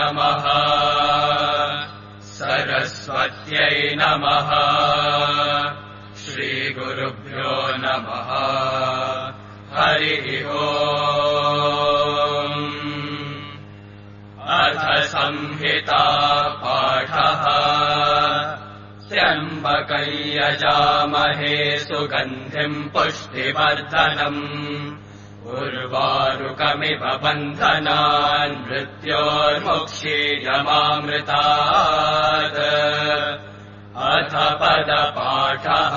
नमः सरस्वत्यै नमः श्रीगुरुभ्यो नमः हरिः ओम् अथ संहिता पाठः त्र्यम्बकं यजामहे सुगन्धिं पुष्टिवर्धनम् उर्वारुकमिव बन्धनान् मृत्योर्मुक्षीयमामृतात् अथ पदपाठः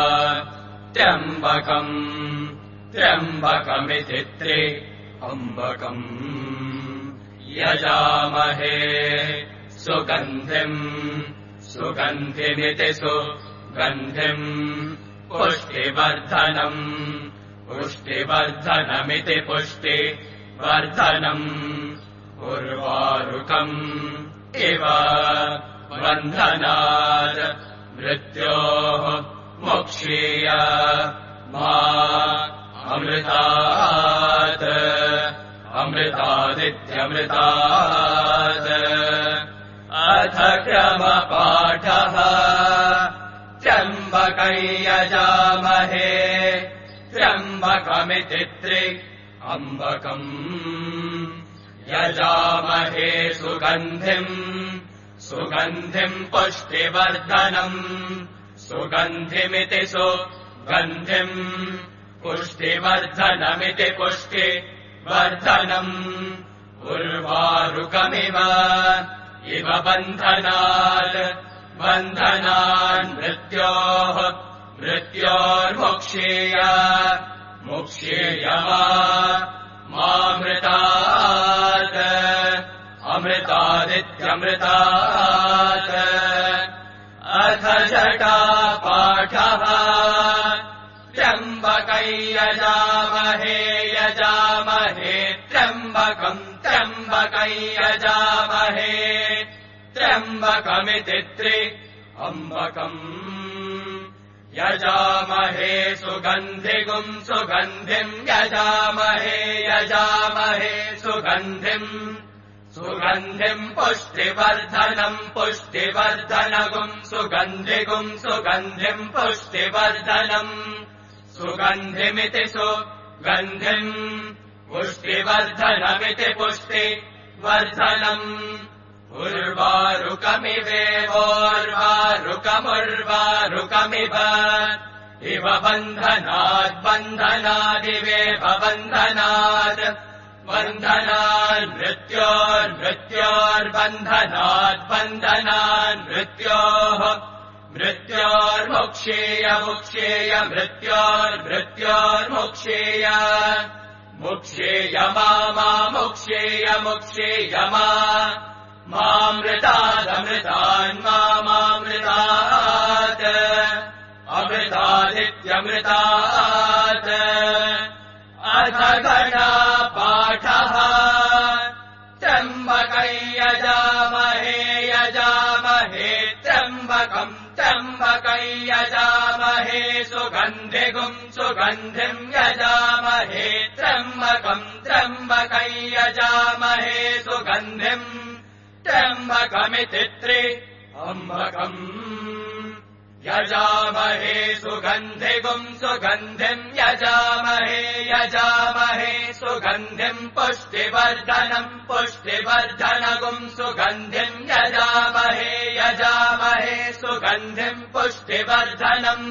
त्र्यम्बकमिति त्र्यम्बकम् यजामहे सुगन्धिमिति सुगन्धिम् पुष्टिवर्धनमिति पुष्टिवर्धनम् उर्वारुकम् इव बन्धनात् मृत्योः मुक्षीय मा अमृतात् अमृतादित्यमृतात् अथ क्रमपाठः त्र्यम्बकं यजामहे त्र्यम्बकमिति त्र्यम्बकम् यजामहे सुगन्धिम् पुष्टिवर्धनम् सुगन्धिमिति सुगन्धिम् पुष्टिवर्धनमिति पुष्टिवर्धनम् उर्वारुकमिव इव बन्धनात् मृत्योर्मुक्षीय मामृतात् अमृतादित्यमृतात् अथ जटापाठः त्र्यम्बकं यजामहे त्र्यम्बकं यजामहे त्र्यम्बकमिति त्र्यम्बकम् यजामहे सुगन्धिम् यजामहे सुगन्धिम् पुष्टिवर्धनम् सुगन्धिम् पुष्टिवर्धनम् सुगन्धिमिति सुगन्धिम् पुष्टिवर्धनमिति पुष्टिवर्धनम् उर्वारुकमिव इव बन्धनादिवेव बन्धनात् मृत्योर्बन्धनात् मृत्योर्मुक्षीय मुक्षीय मामृतादमृतान्मामृतात् अमृतादित्यमृतात् अथ गणापाठः त्र्यम्बकं यजामहे त्र्यम्बकं यजामहे सुगन्धिम् यजामहे त्र्यम्बकं यजामहे सुगन्धिम् त्र्यम्बकमिति त्र्यम्बकम् यजामहे सुगन्धिम् यजामहे सुगन्धिम् पुष्टिवर्धनम् सुगन्धिम् यजामहे सुगन्धिम् पुष्टिवर्धनम्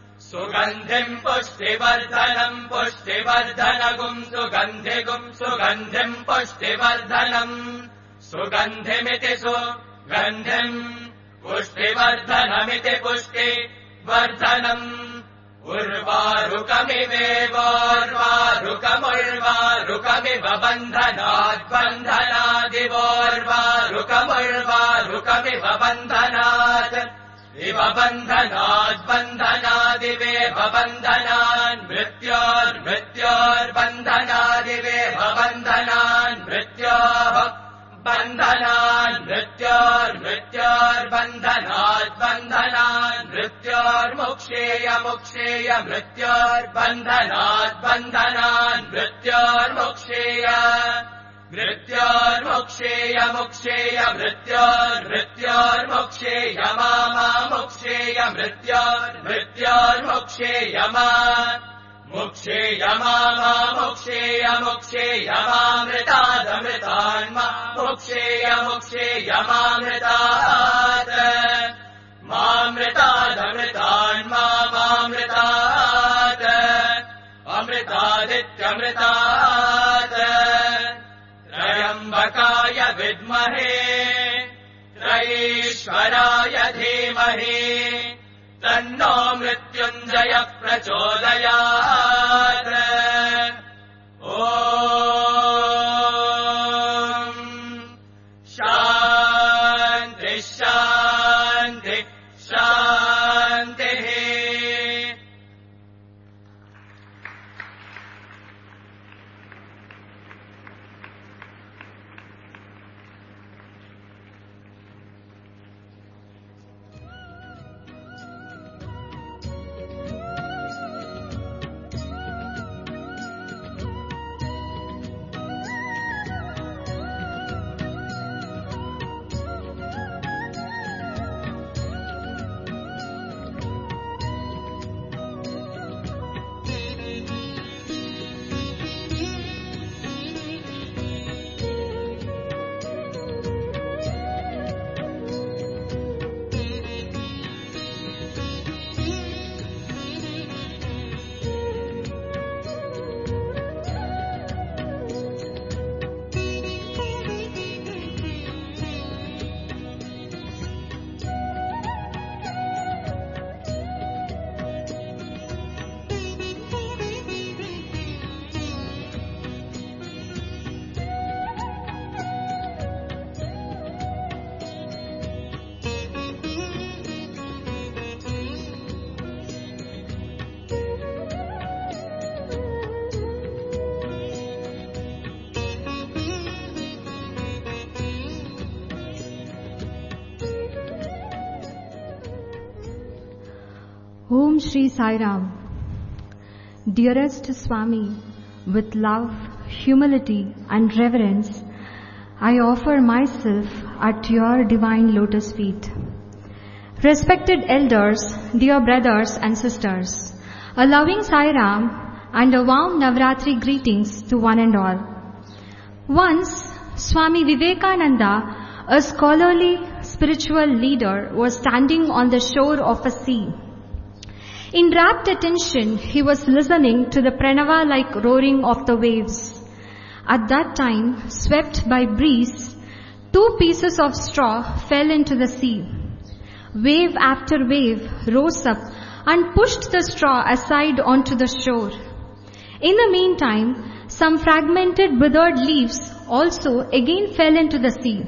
सुगन्धिम् पुष्टिवर्धनम् सुगन्धिमिति सुगन्धिम् पुष्टिवर्धनमिति पुष्टिवर्धनम् उर्वारुकमिव बन्धनादिवोर्वारुकमिव बन्धनात् इव बन्धनादिवेव बन्धनान् मृत्योर्बन्धनादिवेव बन्धनान् मृत्योः बन्धनान् मृत्योर्मुक्षेय मृत्योर्बन्धनान् मृत्योर्मुक्षेय मुक्षेय मृत्योर्मृत्योर्मुक्षेय मुक्षेय मृत्योर्मृत्योर्मुक्षेय मुक्षेय मुक्षेय मुक्षेय मामृतादमृतान्मा मुक्षेय मुक्षेय मामृतात् मामृतादमृतान्मा मामृतात् अमृतादित्यमृतात् त्रयम्बकाय विद्महे त्रयीश्वराय धीमहि तन्नो मृत्युञ्जय प्रचोदयात् ॐ शान्ति शान्ति शान्तिः Om Shri Sai Ram. Dearest Swami, with love, humility and reverence, I offer myself at your divine lotus feet. Respected elders, dear brothers and sisters, a loving Sai Ram and a warm Navratri greetings to one and all. Once, Swami Vivekananda, a scholarly spiritual leader, was standing on the shore of a sea. In rapt attention, he was listening to the pranava-like roaring of the waves. At that time, swept by breeze, 2 pieces of straw fell into the sea. Wave after wave rose up and pushed the straw aside onto the shore. In the meantime, some fragmented withered leaves also again fell into the sea.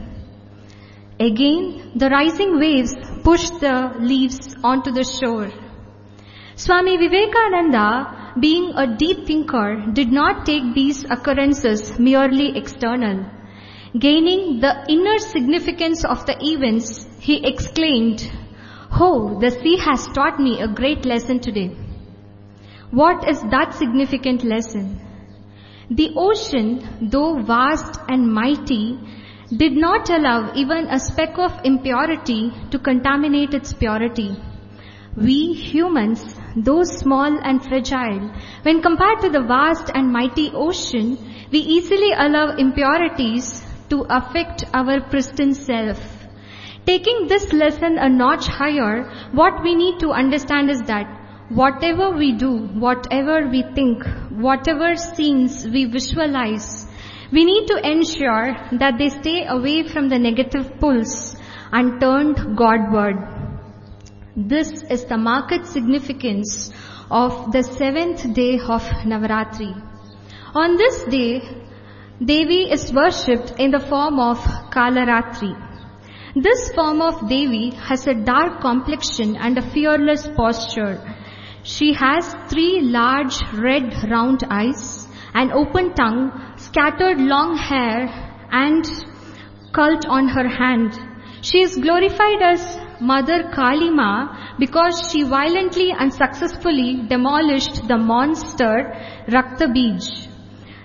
Again, the rising waves pushed the leaves onto the shore. Swami Vivekananda, being a deep thinker, did not take these occurrences merely external. Gaining the inner significance of the events, he exclaimed, "Oh, the sea has taught me a great lesson today." What is that significant lesson? The ocean, though vast and mighty, did not allow even a speck of impurity to contaminate its purity. We humans, though small and fragile, when compared to the vast and mighty ocean, we easily allow impurities to affect our pristine self. Taking this lesson a notch higher, what we need to understand is that whatever we do, whatever we think, whatever scenes we visualize, we need to ensure that they stay away from the negative pulse and turned Godward. This is the marked significance of the 7th day of Navaratri. On this day, Devi is worshipped in the form of Kalaratri. This form of Devi has a dark complexion and a fearless posture. She has 3 large red round eyes, an open tongue, scattered long hair and cult on her hand. She is glorified as Mother Kalima because she violently and successfully demolished the monster Raktabij.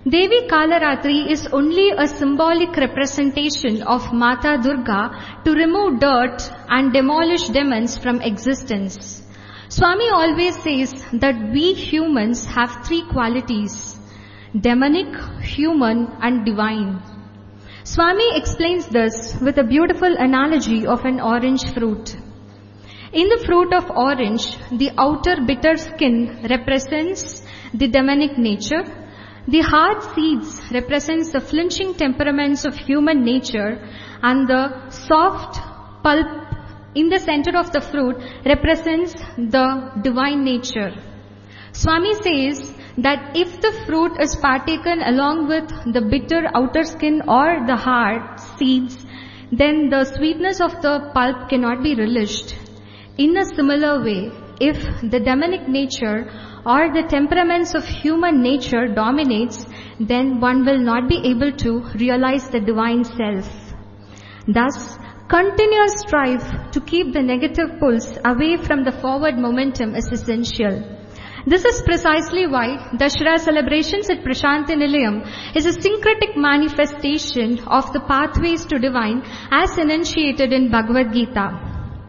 Devi Kalaratri is only a symbolic representation of Mata Durga to remove dirt and demolish demons from existence. Swami always says that we humans have three qualities: demonic, human and divine. Swami explains this with a beautiful analogy of an orange fruit. In the fruit of orange, the outer bitter skin represents the demonic nature. The hard seeds represents the flinching temperaments of human nature, and the soft pulp in the center of the fruit represents the divine nature. Swami says that if the fruit is partaken along with the bitter outer skin or the hard seeds, then the sweetness of the pulp cannot be relished. In a similar way, if the demonic nature or the temperaments of human nature dominates, then one will not be able to realize the divine self. Thus, continuous strive to keep the negative pulse away from the forward momentum is essential. This is precisely why Dashera celebrations at Prashanti Nilayam is a syncretic manifestation of the pathways to divine as enunciated in Bhagavad Gita.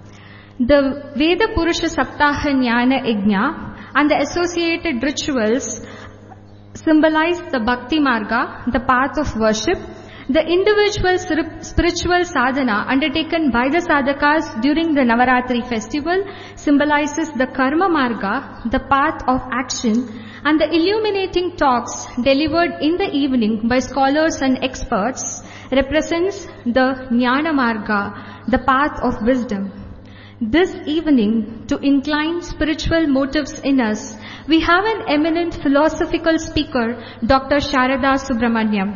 The Veda Purusha Saptaha Jnana Yajna and the associated rituals symbolize the Bhakti Marga, the path of worship. The individual spiritual sadhana undertaken by the sadhakas during the Navaratri festival symbolizes the Karma Marga, the path of action, and the illuminating talks delivered in the evening by scholars and experts represents the Jnana Marga, the path of wisdom. This evening, to incline spiritual motives in us, we have an eminent philosophical speaker, Dr. Sharada Subramaniam.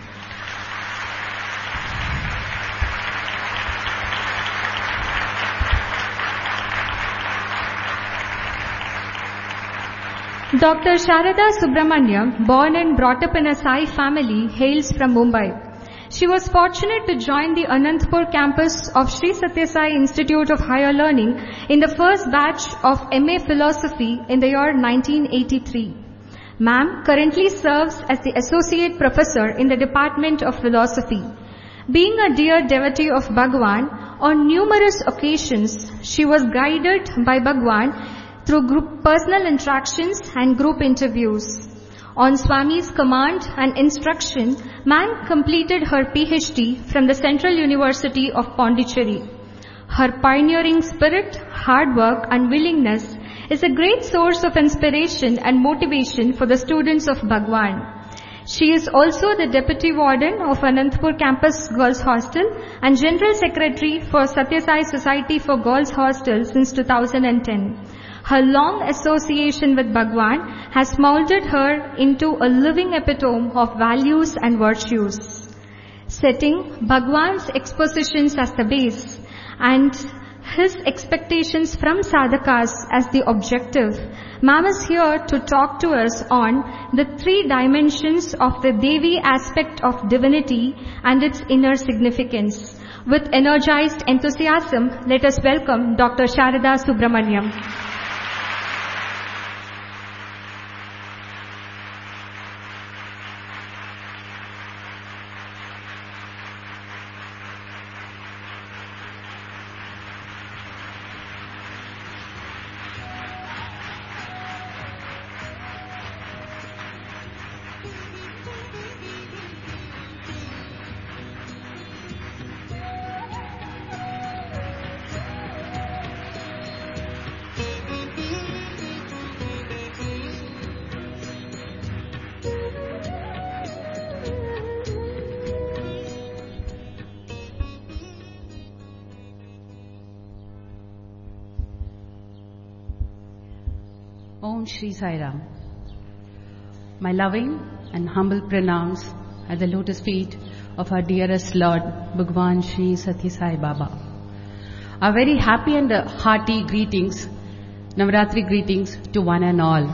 Dr. Sharada Subramaniam, born and brought up in a Sai family, hails from Mumbai. She was fortunate to join the Anantapur campus of Sri Satya Sai Institute of Higher Learning in the first batch of MA Philosophy in the year 1983. Ma'am currently serves as the Associate Professor in the Department of Philosophy. Being a dear devotee of Bhagwan, on numerous occasions she was guided by Bhagwan through personal interactions and group interviews. On Swami's command and instruction, Ma'am completed her PhD from the Central University of Pondicherry. Her pioneering spirit, hard work and willingness is a great source of inspiration and motivation for the students of Bhagwan. She is also the Deputy Warden of Anantapur Campus Girls Hostel and General Secretary for Satya Sai Society for Girls Hostel since 2010. Her long association with Bhagwan has molded her into a living epitome of values and virtues. Setting Bhagwan's expositions as the base and his expectations from sadhakas as the objective, Ma'am is here to talk to us on the three dimensions of the Devi aspect of divinity and its inner significance. With energized enthusiasm, let us welcome Dr. Sharada Subramaniam. Om Shri Sai Ram. My loving and humble pranams at the lotus feet of our dearest Lord, Bhagwan Shri Satya Sai Baba. A very happy and hearty greetings, Navaratri greetings to one and all.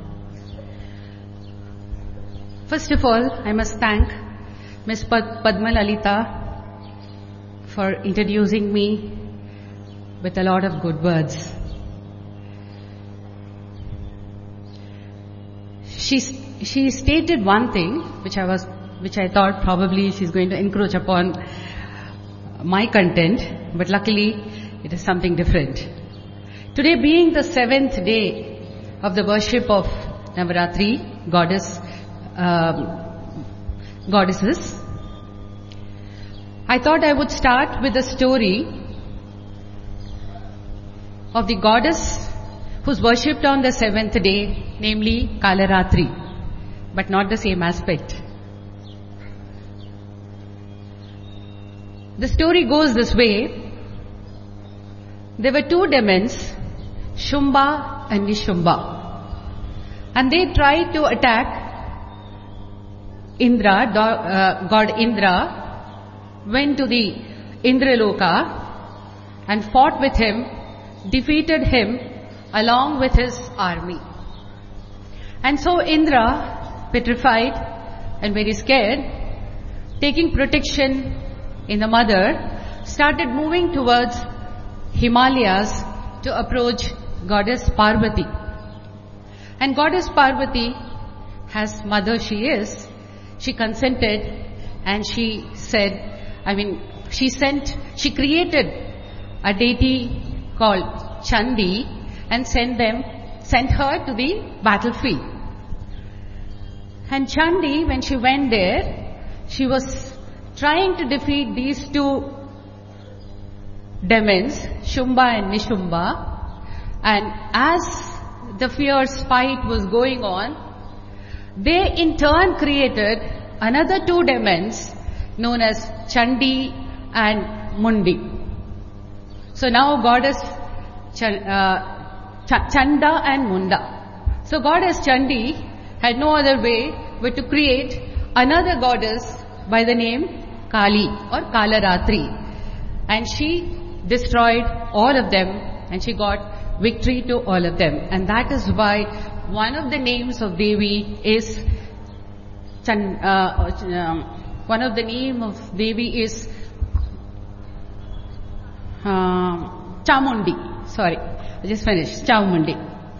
First of all, I must thank Ms. Padma Lalita for introducing me with a lot of good words. she stated one thing which I thought probably she's going to encroach upon my content, but luckily it is something different. Today being the 7th day of the worship of Navaratri, goddesses, I thought I would start with the story of the goddess who's worshipped on the 7th day, namely Kalaratri, but not the same aspect. The story goes this way. There were two demons, Shumba and Nishumba, and they tried to attack Indra. God Indra went to the Indraloka and fought with him, defeated him along with his army. And so Indra, petrified and very scared, taking protection in the mother, started moving towards Himalayas to approach goddess Parvati. And goddess Parvati, as mother she consented, and she created a deity called Chandi and sent her to the battlefield. And Chandi, when she went there, she was trying to defeat these two demons, Shumba and Nishumba, and as the fierce fight was going on, they in turn created another two demons known as Chandi and Mundi. So now goddess Chanda and Munda. So goddess Chandi had no other way but to create another goddess by the name Kali or Kalaratri, and she destroyed all of them and she got victory to all of them. And that is why one of the names of Devi is Chamundi. Sorry, I just finished. Chamundi.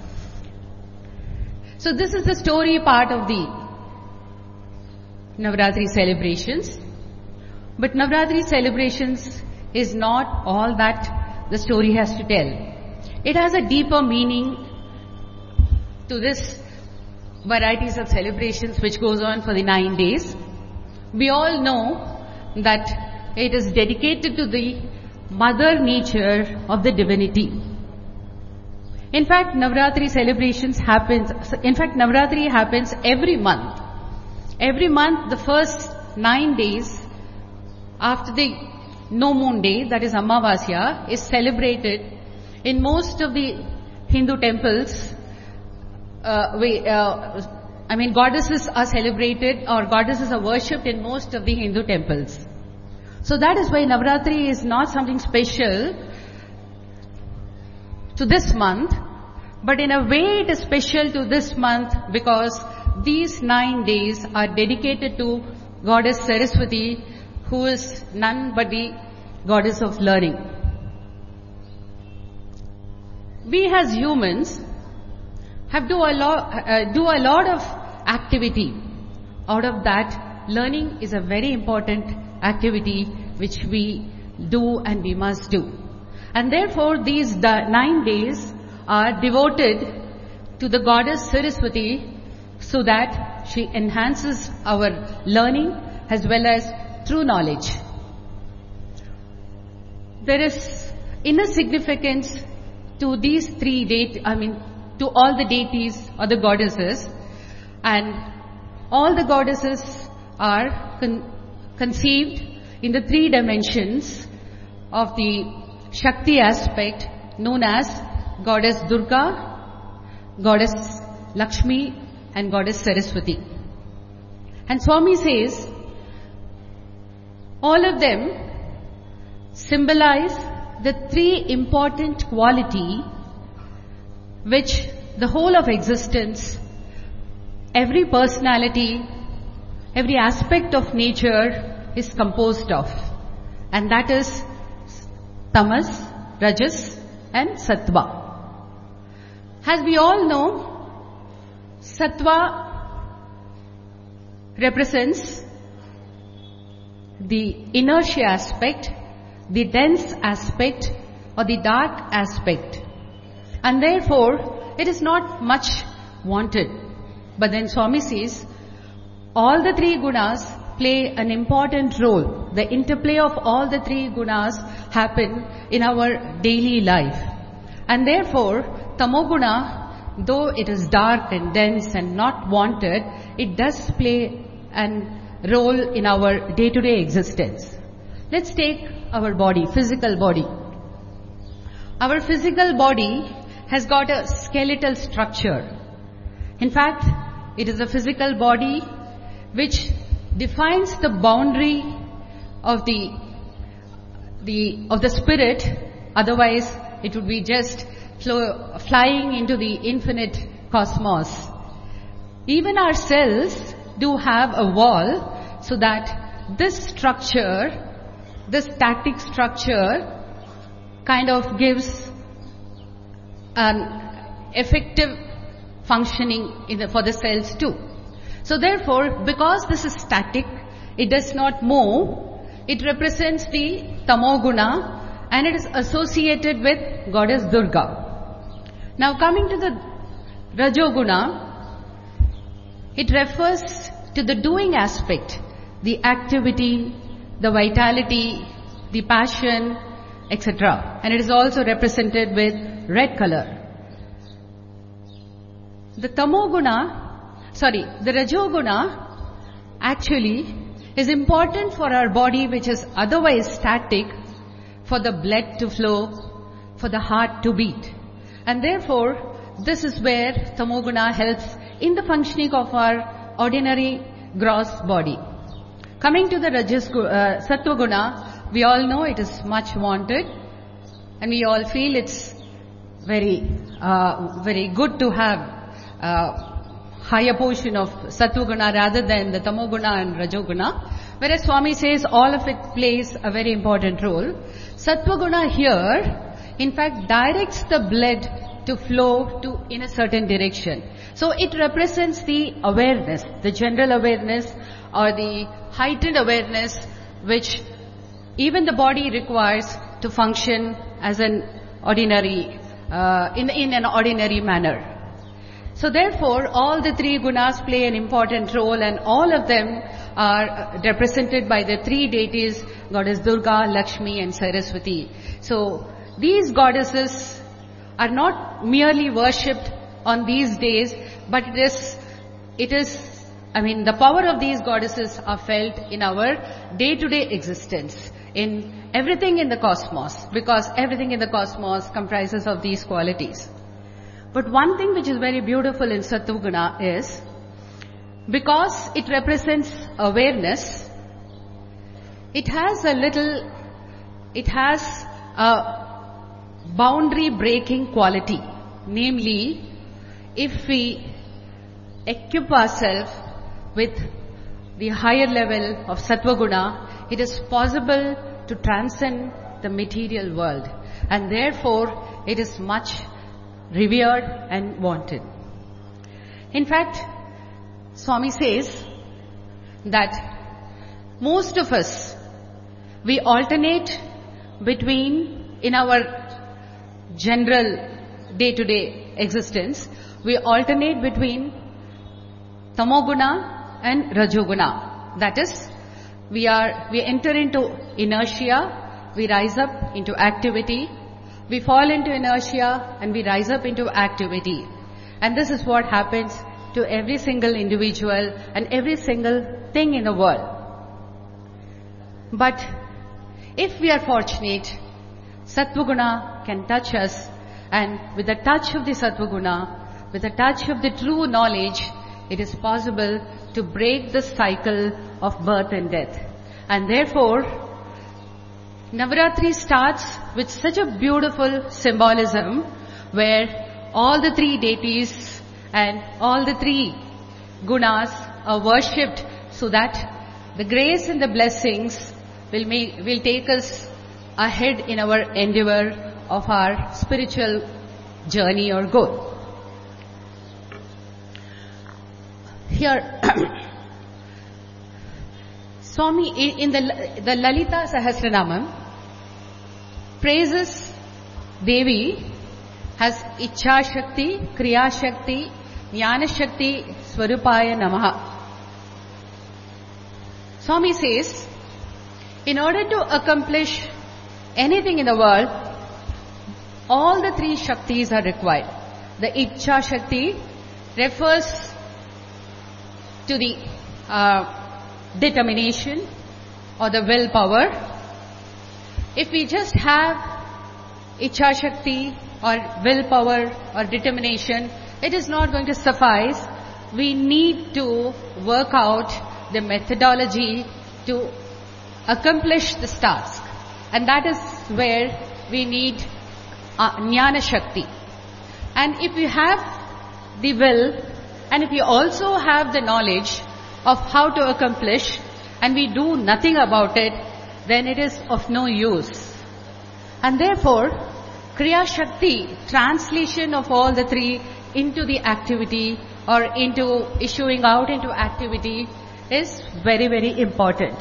So this is the story part of the Navaratri celebrations. But Navaratri celebrations is not all that the story has to tell. It has a deeper meaning to this varieties of celebrations which goes on for the 9 days. We all know that it is dedicated to the mother nature of the divinity. In fact, Navaratri happens every month. Every month, the first 9 days after the no moon day, that is Amavasya, is celebrated in most of the Hindu temples. Goddesses are celebrated or goddesses are worshipped in most of the Hindu temples. So that is why Navaratri is not something special to this month, but in a way it is special to this month because these 9 days are dedicated to Goddess Saraswati, who is none but the goddess of learning. We as humans do a lot of activity. Out of that, learning is a very important activity which we do and we must do. And therefore, these 9 days are devoted to the goddess Saraswati so that she enhances our learning as well as true knowledge. There is inner significance to these to all the deities or the goddesses, and all the goddesses are conceived in the 3 dimensions of the Shakti aspect known as Goddess Durga, Goddess Lakshmi and Goddess Saraswati. And Swami says all of them symbolize the 3 important quality which the whole of existence, every personality, every aspect of nature is composed of, and that is Tamas, Rajas and Sattva. As we all know, Sattva represents the inertia aspect, the dense aspect, or the dark aspect. And therefore, it is not much wanted. But then Swami says, all the three gunas play an important role. The interplay of all the three gunas happen in our daily life. And therefore, tamoguna, though it is dark and dense and not wanted, it does play an role in our day-to-day existence. Let's take our body, physical body. Our physical body has got a skeletal structure. In fact, it is a physical body which defines the boundary of the spirit. Otherwise, it would be just flying into the infinite cosmos. Even our cells do have a wall, so that this structure, this static structure, kind of gives an effective functioning for the cells too. So therefore, because this is static, it does not move, it represents the tamoguna and it is associated with goddess Durga. Now coming to the rajoguna, it refers to the doing aspect, the activity, the vitality, the passion, etc. And it is also represented with red color. The rajoguna actually is important for our body, which is otherwise static, for the blood to flow, for the heart to beat. And therefore, this is where tamoguna helps in the functioning of our ordinary gross body. Coming to the sattva-guna, we all know it is much wanted, and we all feel it's very good to have higher portion of sattva-guna rather than the tamoguna and rajoguna. Whereas Swami says all of it plays a very important role. Sattva-guna here, in fact, directs the blood to flow in a certain direction. So it represents the awareness, the general awareness or the heightened awareness which even the body requires to function as an ordinary, in an ordinary manner. So therefore, all the three gunas play an important role, and all of them are represented by the three deities, Goddess Durga, Lakshmi and Saraswati. So these goddesses are not merely worshipped on these days, but the power of these goddesses are felt in our day-to-day existence, in everything in the cosmos, because everything in the cosmos comprises of these qualities. But one thing which is very beautiful in Sattva-guna is, because it represents awareness, it has a boundary breaking quality. Namely, if we equip ourselves with the higher level of Sattva-guna, it is possible to transcend the material world, and therefore it is much revered and wanted. In fact, Swami says that most of us, we alternate between, in our general day-to-day existence, we alternate between tamoguna and rajoguna. That is, we enter into inertia, we rise up into activity, we fall into inertia and we rise up into activity. And this is what happens to every single individual and every single thing in the world. But if we are fortunate, Sattva-guna can touch us, and with the touch of the Sattva-guna, with the touch of the true knowledge, it is possible to break the cycle of birth and death. And therefore, Navaratri starts with such a beautiful symbolism where all the three deities and all the three gunas are worshipped, so that the grace and the blessings will take us ahead in our endeavor of our spiritual journey or goal. Here, Swami, in the Lalita Sahasranamam, praises Devi as Ichha Shakti, Kriya Shakti, Jnana Shakti, Swarupaya Namaha. Swami says, in order to accomplish anything in the world, all the three Shaktis are required. The Ichha Shakti refers to the determination or the willpower. If we just have Ichha Shakti or willpower or determination, it is not going to suffice. We need to work out the methodology to accomplish this task. And that is where we need Jnana Shakti. And if you have the will, and if you also have the knowledge of how to accomplish, and we do nothing about it, then it is of no use. And therefore, Kriya Shakti, translation of all the three into the activity or into issuing out into activity, is very, very important.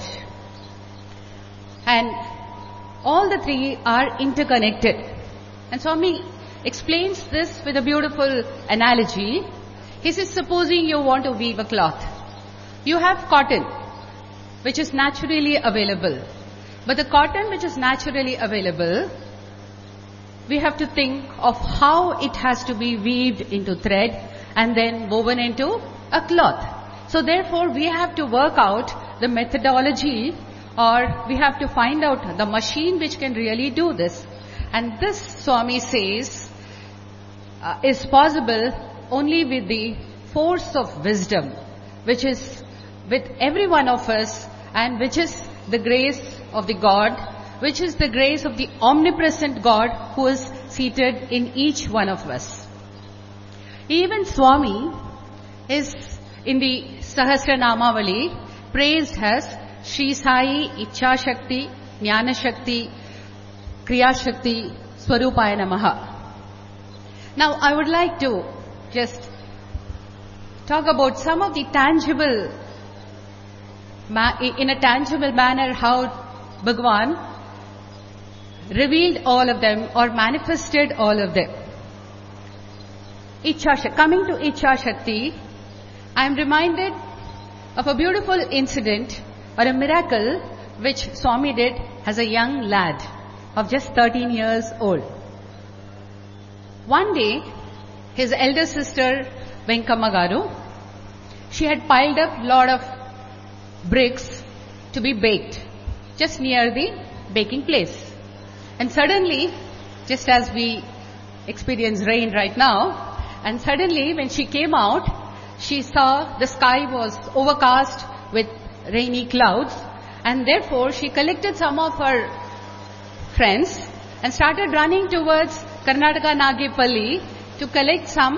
And all the three are interconnected. And Swami explains this with a beautiful analogy. He says, supposing you want to weave a cloth. You have cotton, which is naturally available. But the cotton which is naturally available, we have to think of how it has to be weaved into thread and then woven into a cloth. So therefore, we have to work out the methodology, or we have to find out the machine which can really do this. And this, Swami says, is possible only with the force of wisdom, which is with every one of us, and which is the grace of the God, which is the grace of the omnipresent God who is seated in each one of us. Even Swami is in the Sahasranamavali praised as Shri Sai, Ichha Shakti, Jnana Shakti, Kriya Shakti, Swarupaya Namaha. Now I would like to just talk about some of the tangible, in a tangible manner, how Bhagwan revealed all of them or manifested all of them. Coming to Ichha Shakti, I am reminded of a beautiful incident or a miracle which Swami did as a young lad of just 13 years old. One day, his elder sister, Venkamma Garu, she had piled up a lot of bricks to be baked just near the baking place. And suddenly, just as we experience rain right now, and suddenly when she came out, she saw the sky was overcast with rainy clouds, and therefore she collected some of her friends and started running towards Karnataka Nagepalli to collect some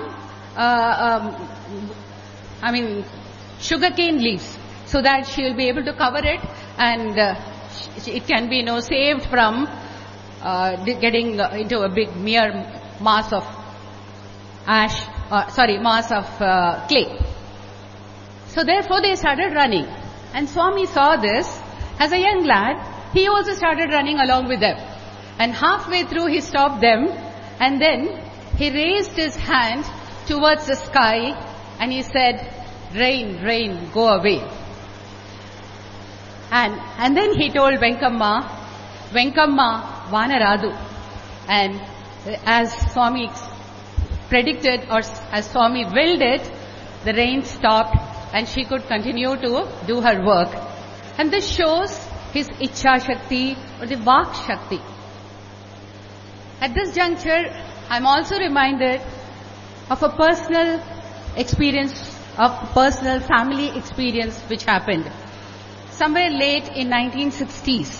sugarcane leaves, so that she will be able to cover it, and it can be saved from getting into a big mere mass of mass of clay. So therefore they started running, and Swami saw this. As a young lad, he also started running along with them, and halfway through he stopped them, and then he raised his hand towards the sky and he said, "Rain, rain, go away." And then he told Venkamma, Vanaradu. And as Swami predicted, or as Swami willed it, the rain stopped and she could continue to do her work. And this shows his Ichha Shakti or the Vak Shakti. At this juncture, I'm also reminded of a personal experience, of personal family experience which happened somewhere late in 1960s.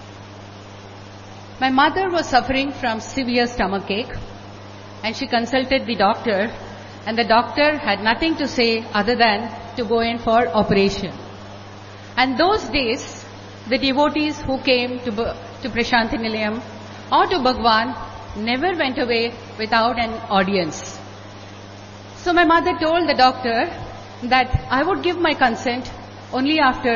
My mother was suffering from severe stomachache, and she consulted the doctor, and the doctor had nothing to say other than to go in for operation. And those days, the devotees who came to Prashanti Nilayam or to Bhagwan never went away without an audience. So my mother told the doctor that I would give my consent only after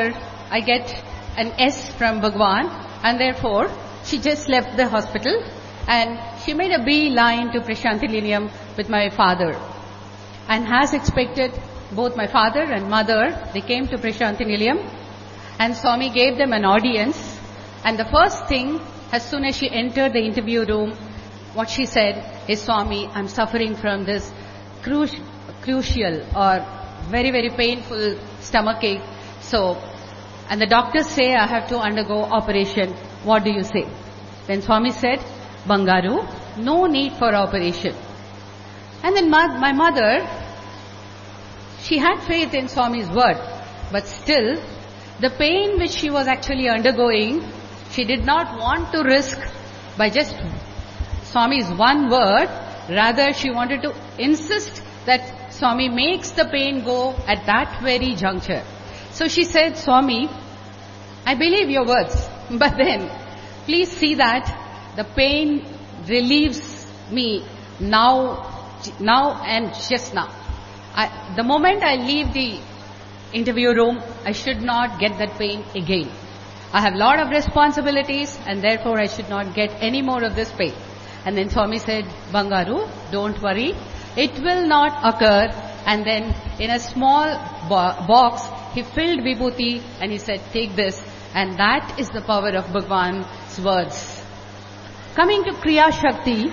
I get an S from Bhagwan, and therefore she just left the hospital and she made a beeline to Prashantiliniyam with my father. And as expected, both my father and mother, they came to Prashantiliniyam, and Swami gave them an audience. And the first thing, as soon as she entered the interview room, what she said is, Swami, I'm suffering from this crucial or very, very painful stomachache. And the doctors say I have to undergo operation. What do you say? Then Swami said, Bangaru, no need for operation. And then my mother, she had faith in Swami's word, but still, the pain which she was actually undergoing, she did not want to risk by just Swami's one word. Rather, she wanted to insist that Swami makes the pain go at that very juncture. So she said, Swami, I believe your words, but then please see that the pain relieves me now and just now. The moment I leave the interview room, I should not get that pain again. I have a lot of responsibilities, and therefore I should not get any more of this pain. And then Swami said, Bangaru, don't worry, it will not occur. And then in a small box, he filled Vibhuti and he said, take this. And that is the power of Bhagwan's words. Coming to Kriya Shakti,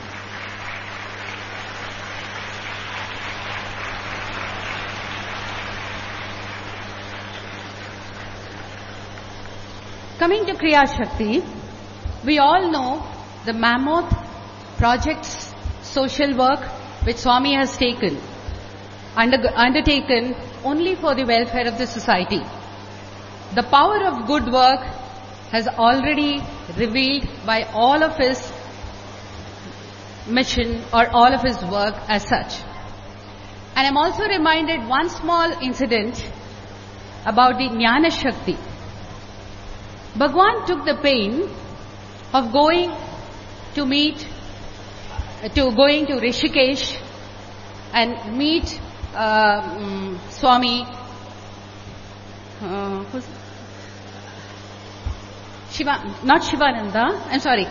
we all know the mammoth projects, social work which Swami has undertaken only for the welfare of the society. The power of good work has already revealed by all of his mission or all of his work as such. And I'm also reminded one small incident about the Jnana Shakti. Bhagwan took the pain of going to Rishikesh and meet Swami not Shivananda, I'm sorry.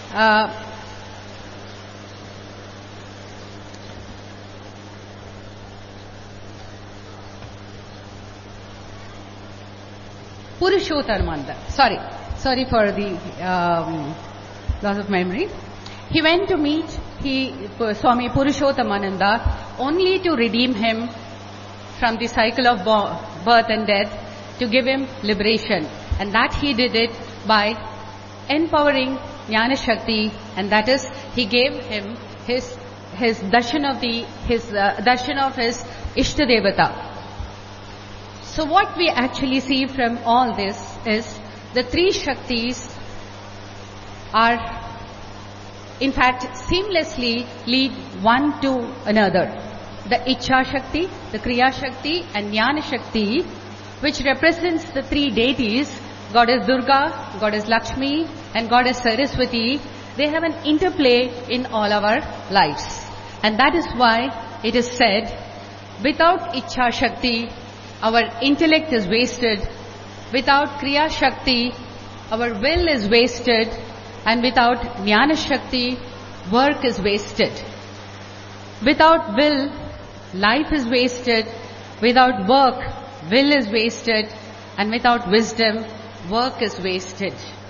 Purushottamanda. Sorry for the loss of memory. He went to meet Swami Purushottamanda only to redeem him from the cycle of birth and death, to give him liberation. And that he did it by empowering Jnana Shakti, and that is, he gave him his darshan of his Ishta Devata. So what we actually see from all this is the three Shaktis are in fact seamlessly lead one to another. The Ichha Shakti, the Kriya Shakti and Jnana Shakti, which represents the three deities, Goddess Durga, Goddess Lakshmi and Goddess Saraswati, they have an interplay in all our lives. And that is why it is said, without Ichha Shakti, our intellect is wasted. Without Kriya Shakti, our will is wasted. And without Jnana Shakti, work is wasted. Without will, life is wasted. Without work, will is wasted. And without wisdom, work is wasted.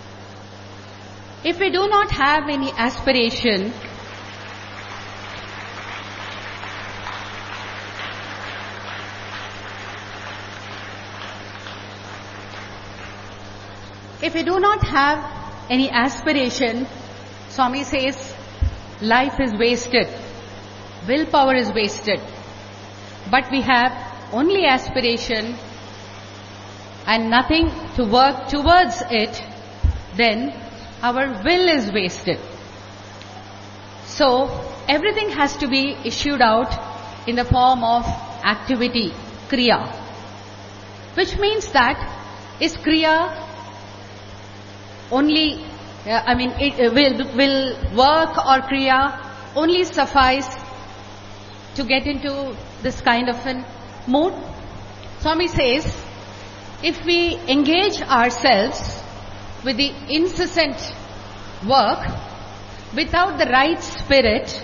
If we do not have any aspiration, Swami says, life is wasted, willpower is wasted. But we have only aspiration and nothing to work towards it, then our will is wasted. So everything has to be issued out in the form of activity, Kriya. Which means that, is Kriya only, will work or Kriya only suffice to get into this kind of a mood? Swami says, if we engage ourselves with the incessant work without the right spirit,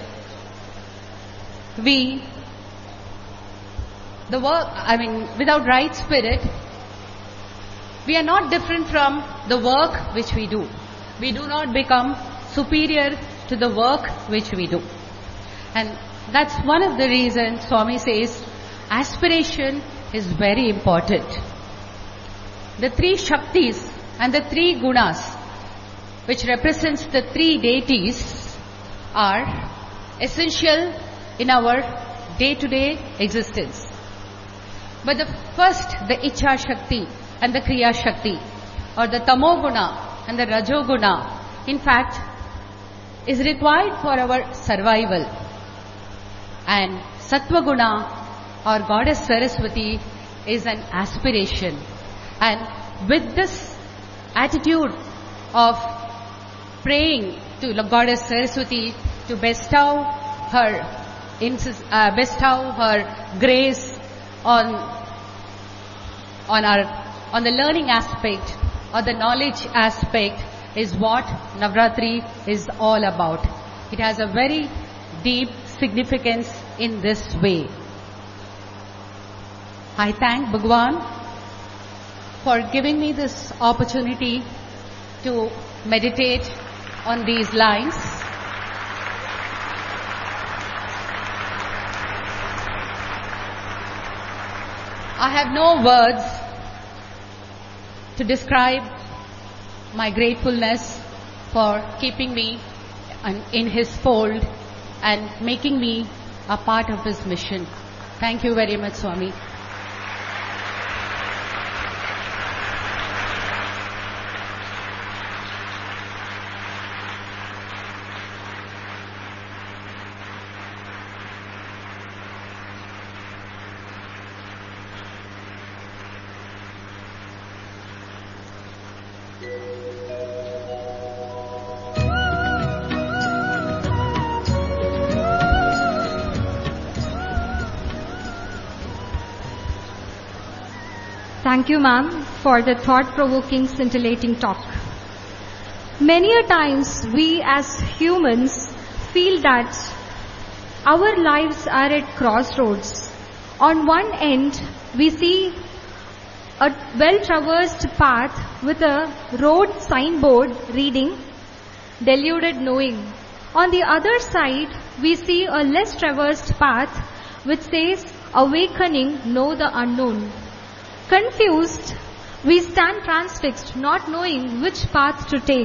without right spirit, we are not different from the work which we do. We do not become superior to the work which we do. And that's one of the reasons Swami says aspiration is very important. The three Shaktis and the three Gunas, which represents the three deities, are essential in our day-to-day existence. But the Ichha Shakti and the Kriya Shakti, or the Tamoguna and the Rajoguna, in fact, is required for our survival. And Sattva-guna, or Goddess Saraswati, is an aspiration. And with this attitude of praying to Goddess Saraswati to bestow her grace on the learning aspect or the knowledge aspect, is what Navratri is all about. It has a very deep significance in this way. I thank Bhagwan for giving me this opportunity to meditate on these lines. I have no words to describe my gratefulness for keeping me in his fold and making me a part of his mission. Thank you very much, Swami. Thank you, ma'am, for the thought-provoking, scintillating talk. Many a times we as humans feel that our lives are at crossroads. On one end, we see a well-traversed path with a road signboard reading, deluded knowing. On the other side, we see a less traversed path which says, awakening, know the unknown. Confused, we stand transfixed, not knowing which path to take.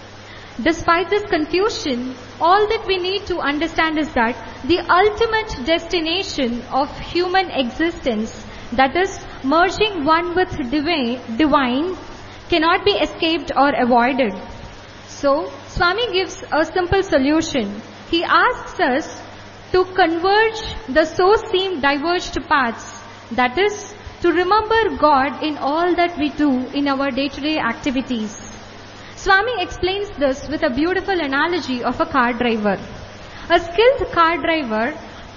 Despite this confusion, all that we need to understand is that the ultimate destination of human existence, that is, merging one with divine, cannot be escaped or avoided. So, Swami gives a simple solution. He asks us to converge the so-seemed diverged paths, that is, to remember God in all that we do in our day-to-day activities. Swami explains this with a beautiful analogy of a car driver. A skilled car driver,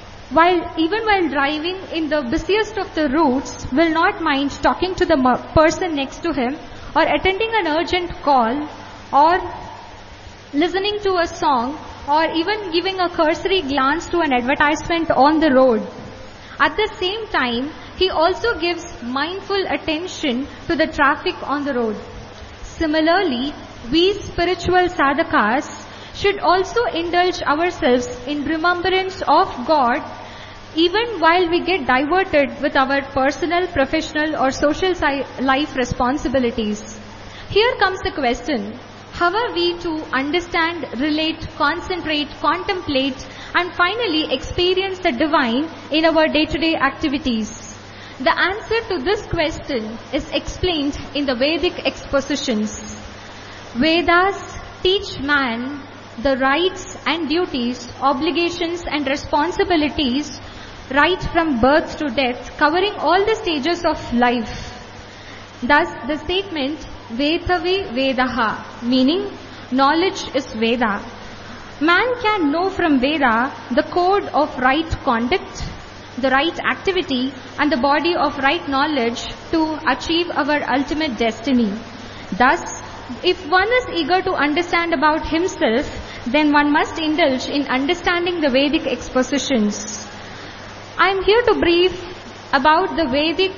even while driving in the busiest of the routes, will not mind talking to the person next to him, or attending an urgent call, or listening to a song, or even giving a cursory glance to an advertisement on the road. At the same time, he also gives mindful attention to the traffic on the road. Similarly, we spiritual sadhakas should also indulge ourselves in remembrance of God even while we get diverted with our personal, professional or social life responsibilities. Here comes the question: how are we to understand, relate, concentrate, contemplate and finally experience the divine in our day-to-day activities? The answer to this question is explained in the Vedic expositions. Vedas teach man the rights and duties, obligations and responsibilities right from birth to death, covering all the stages of life. Thus, the statement Vetavi Vedaha, meaning knowledge is Veda. Man can know from Veda the code of right conduct, the right activity, and the body of right knowledge to achieve our ultimate destiny. Thus, if one is eager to understand about himself, then one must indulge in understanding the Vedic expositions. I am here to brief about the Vedas,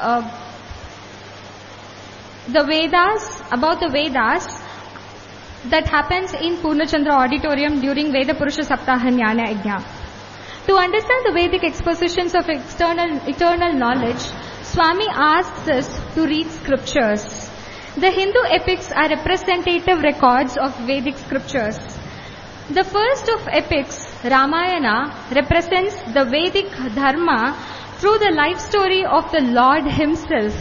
that happens in Purnachandra Auditorium during Veda Purusha Saptaha Jnana Yajna. To understand the Vedic expositions of eternal knowledge, Swami asks us to read scriptures. The Hindu epics are representative records of Vedic scriptures. The first of epics, Ramayana, represents the Vedic Dharma through the life story of the Lord himself.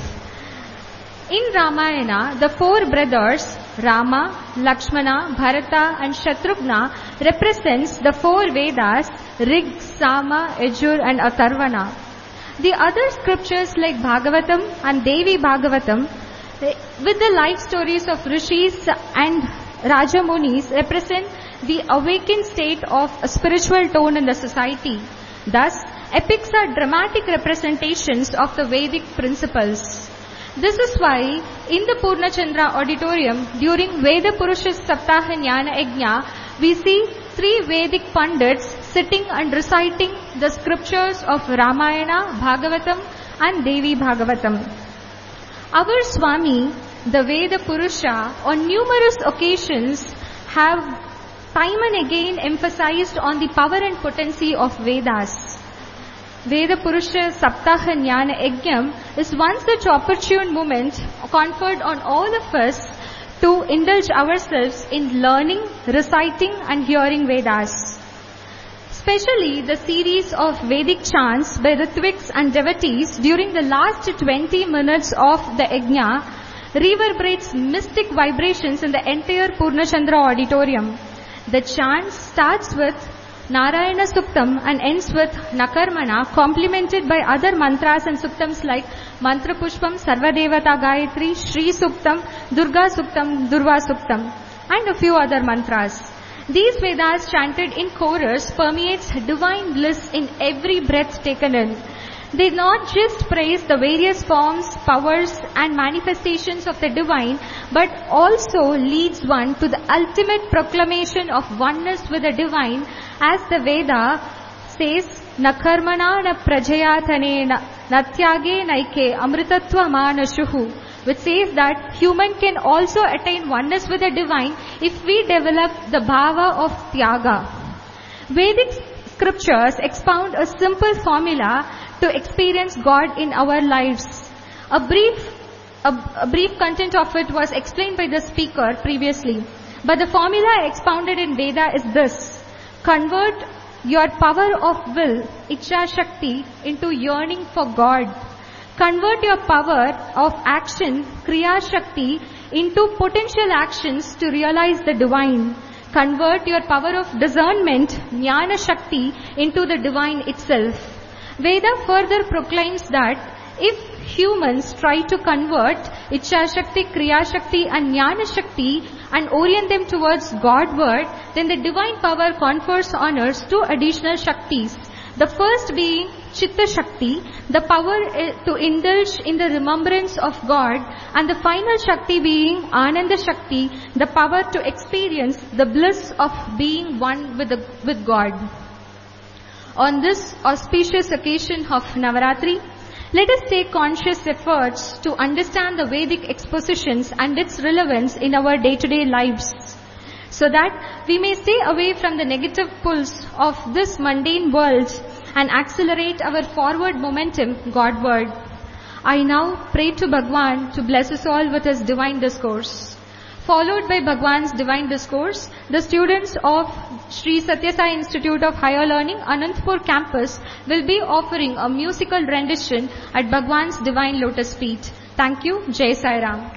In Ramayana, the four brothers, Rama, Lakshmana, Bharata and Shatrughna, represents the four Vedas, Rig, Sama, Yajur and Atharvana. The other scriptures like Bhagavatam and Devi Bhagavatam, with the life stories of Rishis and Rajamunis, represent the awakened state of a spiritual tone in the society. Thus, epics are dramatic representations of the Vedic principles. This is why in the Purnachandra Auditorium during Veda Purusha Saptaha Jnana Yajna, we see three Vedic Pandits sitting and reciting the scriptures of Ramayana, Bhagavatam and Devi Bhagavatam. Our Swami, the Veda Purusha, on numerous occasions have time and again emphasized on the power and potency of Vedas. Veda Purusha Saptaha Jnana Yajnam is one such opportune moment conferred on all of us to indulge ourselves in learning, reciting and hearing Vedas. Especially the series of Vedic chants by Ritviks and devotees during the last 20 minutes of the Yajna reverberates mystic vibrations in the entire Purnachandra Auditorium. The chant starts with Narayana Suktam and ends with Nakarmana, complemented by other mantras and suktams like Mantra Pushpam, Sarvadevata Gayatri, Shri Suktam, Durga Suktam, Durva Suktam, and a few other mantras. These Vedas chanted in chorus permeates divine bliss in every breath taken in. They not just praise the various forms, powers and manifestations of the divine, but also leads one to the ultimate proclamation of oneness with the divine, as the Veda says, Nakarmana na prajayatane natyage naike amritatva manashuhu, which says that human can also attain oneness with the divine if we develop the bhava of tyaga. Vedic scriptures expound a simple formula to experience God in our lives. A brief content of it was explained by the speaker previously. But the formula expounded in Veda is this: convert your power of will, Ichcha Shakti, into yearning for God. Convert your power of action, Kriya Shakti, into potential actions to realize the divine. Convert your power of discernment, Jnana Shakti, into the divine itself. Veda further proclaims that if humans try to convert Ichcha Shakti, Kriya Shakti and Jnana Shakti and orient them towards Godward, then the divine power confers on us two additional Shaktis. The first being Chitta Shakti, the power to indulge in the remembrance of God, and the final Shakti being Ananda Shakti, the power to experience the bliss of being one with God. On this auspicious occasion of Navaratri, let us take conscious efforts to understand the Vedic expositions and its relevance in our day-to-day lives, so that we may stay away from the negative pulls of this mundane world and accelerate our forward momentum Godward. I now pray to Bhagwan to bless us all with his divine discourse. Followed by Bhagwan's divine discourse, the students of Sri Satya Sai Institute of Higher Learning, Anantapur campus, will be offering a musical rendition at Bhagwan's divine lotus feet. Thank you. Jai Sai Ram.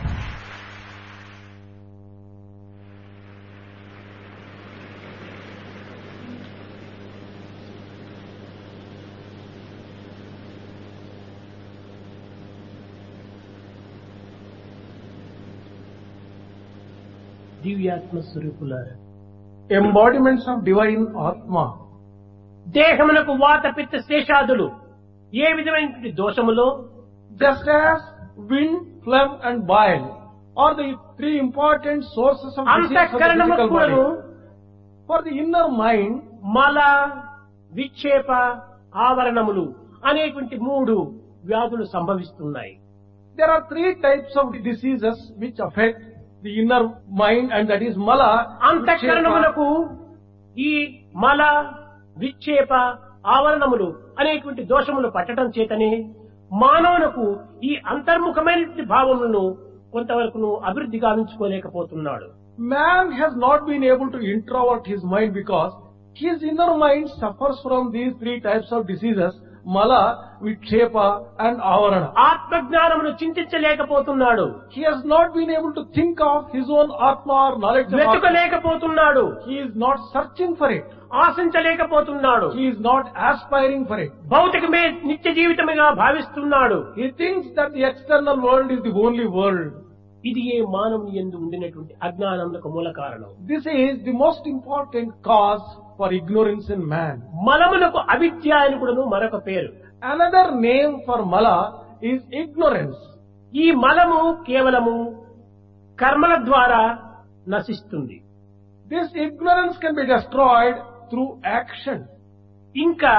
దివ్యాత్మ స్వరూపులారా, embodiments of divine ఆత్మ. దేహమునకు వాత పిత్త శేషాదులు ఏ విధమైనటువంటి దోషములో, Just as wind, phlegm and bile are the three important sources of disease for the అంతఃకరణము physical కూడాను body. For the inner mind, మల, విక్షేప, ఆవరణములు అనేటువంటి 3 వ్యాధులు సంభవిస్తున్నాయి. there are 3 types of diseases which affect the inner mind, and that is mala, vikshepa. అంతఃకరణములకు ఈ మల, విక్షేప, ఆవరణములు అనేటువంటి దోషములు పట్టడం చేతనే మానవునకు ఈ అంతర్ముఖమైనటువంటి భావములను కొంతవరకు అభివృద్ధి గావించుకోలేకపోతున్నాడు. Man has not been able to introvert his mind because his inner mind suffers from these 3 types of diseases, mala, vikshepa and avarana. ఆత్మజ్ఞానమును చింతించలేకపోతున్నాడు, He has not been able to think of his own atma or knowledge of atma. వెతుకలేకపోతున్నాడు, He is not searching for it. ఆశించలేకపోతున్నాడు, He is not aspiring for it. భౌతికమే నిత్య జీవితముగా భావిస్తున్నాడు. He thinks that the external world is the only world. ఇది ఏ మానవుని యందు ఉండినటువంటి అజ్ఞానములకు మూల కారణం. This is the most important cause for ignorance in man. మలమునకు అవిద్య అని కూడాను మరొక పేరు. Another name for mala is ignorance. ఈ మలము కేవలము కర్మల ద్వారా నశిస్తుంది. This ignorance can be destroyed through action. ఇంకా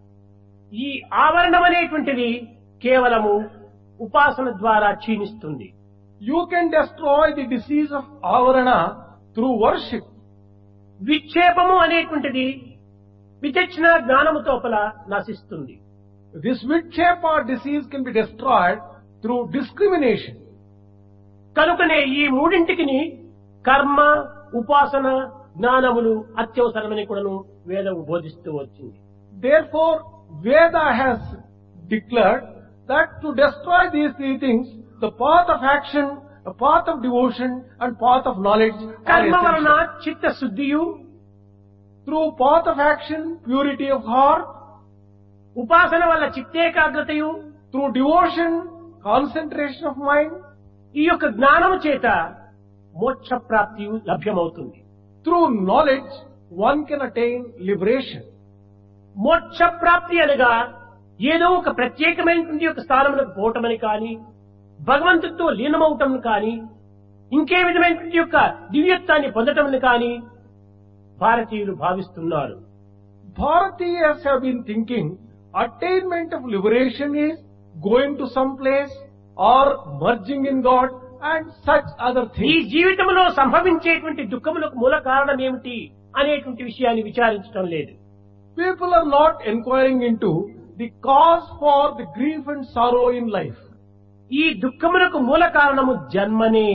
ఈ ఆవరణం అనేటువంటిది కేవలము ఉపాసన ద్వారా క్షీణిస్తుంది. You can destroy the disease of avarana through worship. విక్షేపము అనేటువంటిది విచక్షణ జ్ఞానము తోపల నశిస్తుంది. This vikshepa disease can be destroyed through discrimination. కనుకనే ఈ మూడింటికి కర్మ, ఉపాసన, జ్ఞానములు అత్యవసరమని కూడాను వేదము బోధిస్తూ వచ్చింది. Therefore, Veda has declared that to destroy these 3 things, the path of action, the path of devotion and path of knowledge are కర్మ వలన essential. చిత్త శుద్ధియు, Through path of action, purity of heart. ఉపాసన వల్ల చిత్తేకాగ్రతయు, Through devotion, concentration of mind. ఈ యొక్క జ్ఞానము చేత మోక్ష ప్రాప్తియు లభ్యమవుతుంది. Through knowledge, one can attain liberation. మోక్ష ప్రాప్తి అనగా ఏదో ఒక ప్రత్యేకమైనటువంటి ఒక స్థానములకు పోవటమని కానీ, భగవంతుడితో లీనమవటం కానీ, ఇంకే విధమైనటువంటి యొక్క దివ్యత్వాన్ని పొందటమని కానీ భారతీయులు భావిస్తున్నారు. Bharatiyas have been thinking attainment of liberation is going to some place or merging in God and such other ఈ things. జీవితంలో సంభవించేటువంటి దుఃఖములకు మూల కారణం ఏమిటి అనేటువంటి విషయాన్ని విచారించడం లేదు. People are not inquiring into the cause for the grief and sorrow in life. ఈ దుఃఖములకు మూల కారణము జన్మనే.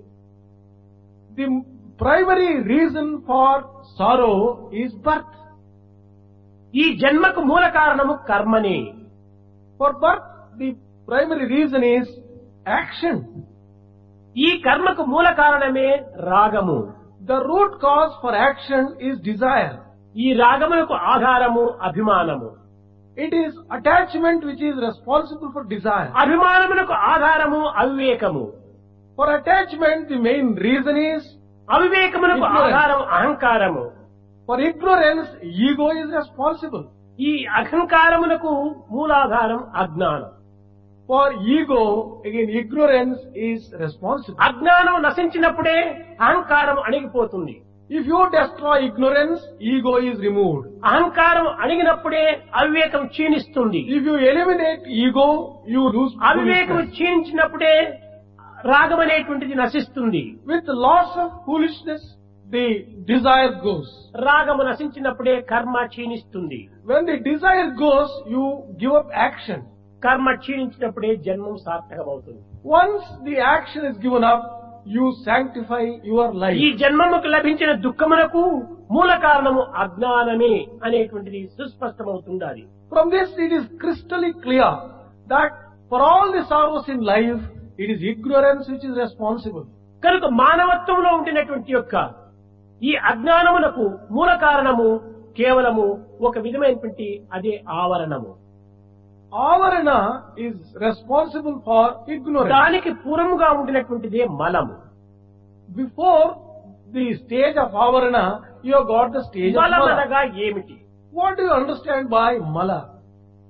The primary reason for sorrow is birth. ఈ జన్మకు మూల కారణము కర్మనే. For birth, the primary reason is action. ఈ కర్మకు మూల కారణమే రాగము. The root cause for action is desire. ఈ రాగములకు ఆధారము అభిమానము. It is attachment which is responsible for desire. అభిమానములకు ఆధారము అవివేకము. For attachment, the main reason is అవివేకములకు Ignorance. ఆధారం అహంకారము. for ignorance, ego is responsible. ఈ అహంకారములకు మూలాధారం అజ్ఞానం. For ego, again, ignorance is responsible. అజ్ఞానం నశించినప్పుడే అహంకారం అణిగిపోతుంది. If you destroy ignorance, ego is removed. అహంకారం అణిగినప్పుడే అవివేకం క్షీణిస్తుంది. If you eliminate ego, you lose అవివేకం foolishness. క్షీణించినప్పుడే రాగం అనేటువంటిది నశిస్తుంది. With loss of foolishness, the desire goes. రాగము నశించినప్పుడే కర్మ క్షీణిస్తుంది. When the desire goes, you give up action. కర్మ క్షీణించినప్పుడే జన్మం సార్థకమవుతుంది. Once the action is given up, you sanctify your life. ఈ జన్మముకు లభించిన దుఃఖమునకు మూల కారణము అజ్ఞానమే అనేటువంటిది సుస్పష్టమవుతుండాలి. From this, it is crystal clear that for all the sorrows in life, it is ignorance which is responsible. కనుక మానవత్వంలో ఉండినటువంటి యొక్క ఈ అజ్ఞానమునకు మూల కారణము కేవలము ఒక విధమైనటువంటి అదే ఆవరణము. Avarana is responsible for ignorance. దానికి పూర్వముగా ఉండినటువంటిదే మలము. Before the stage of Avarana, you have got the stage of Mala. మలమనగా ఏమిటి? What do you understand by Mala?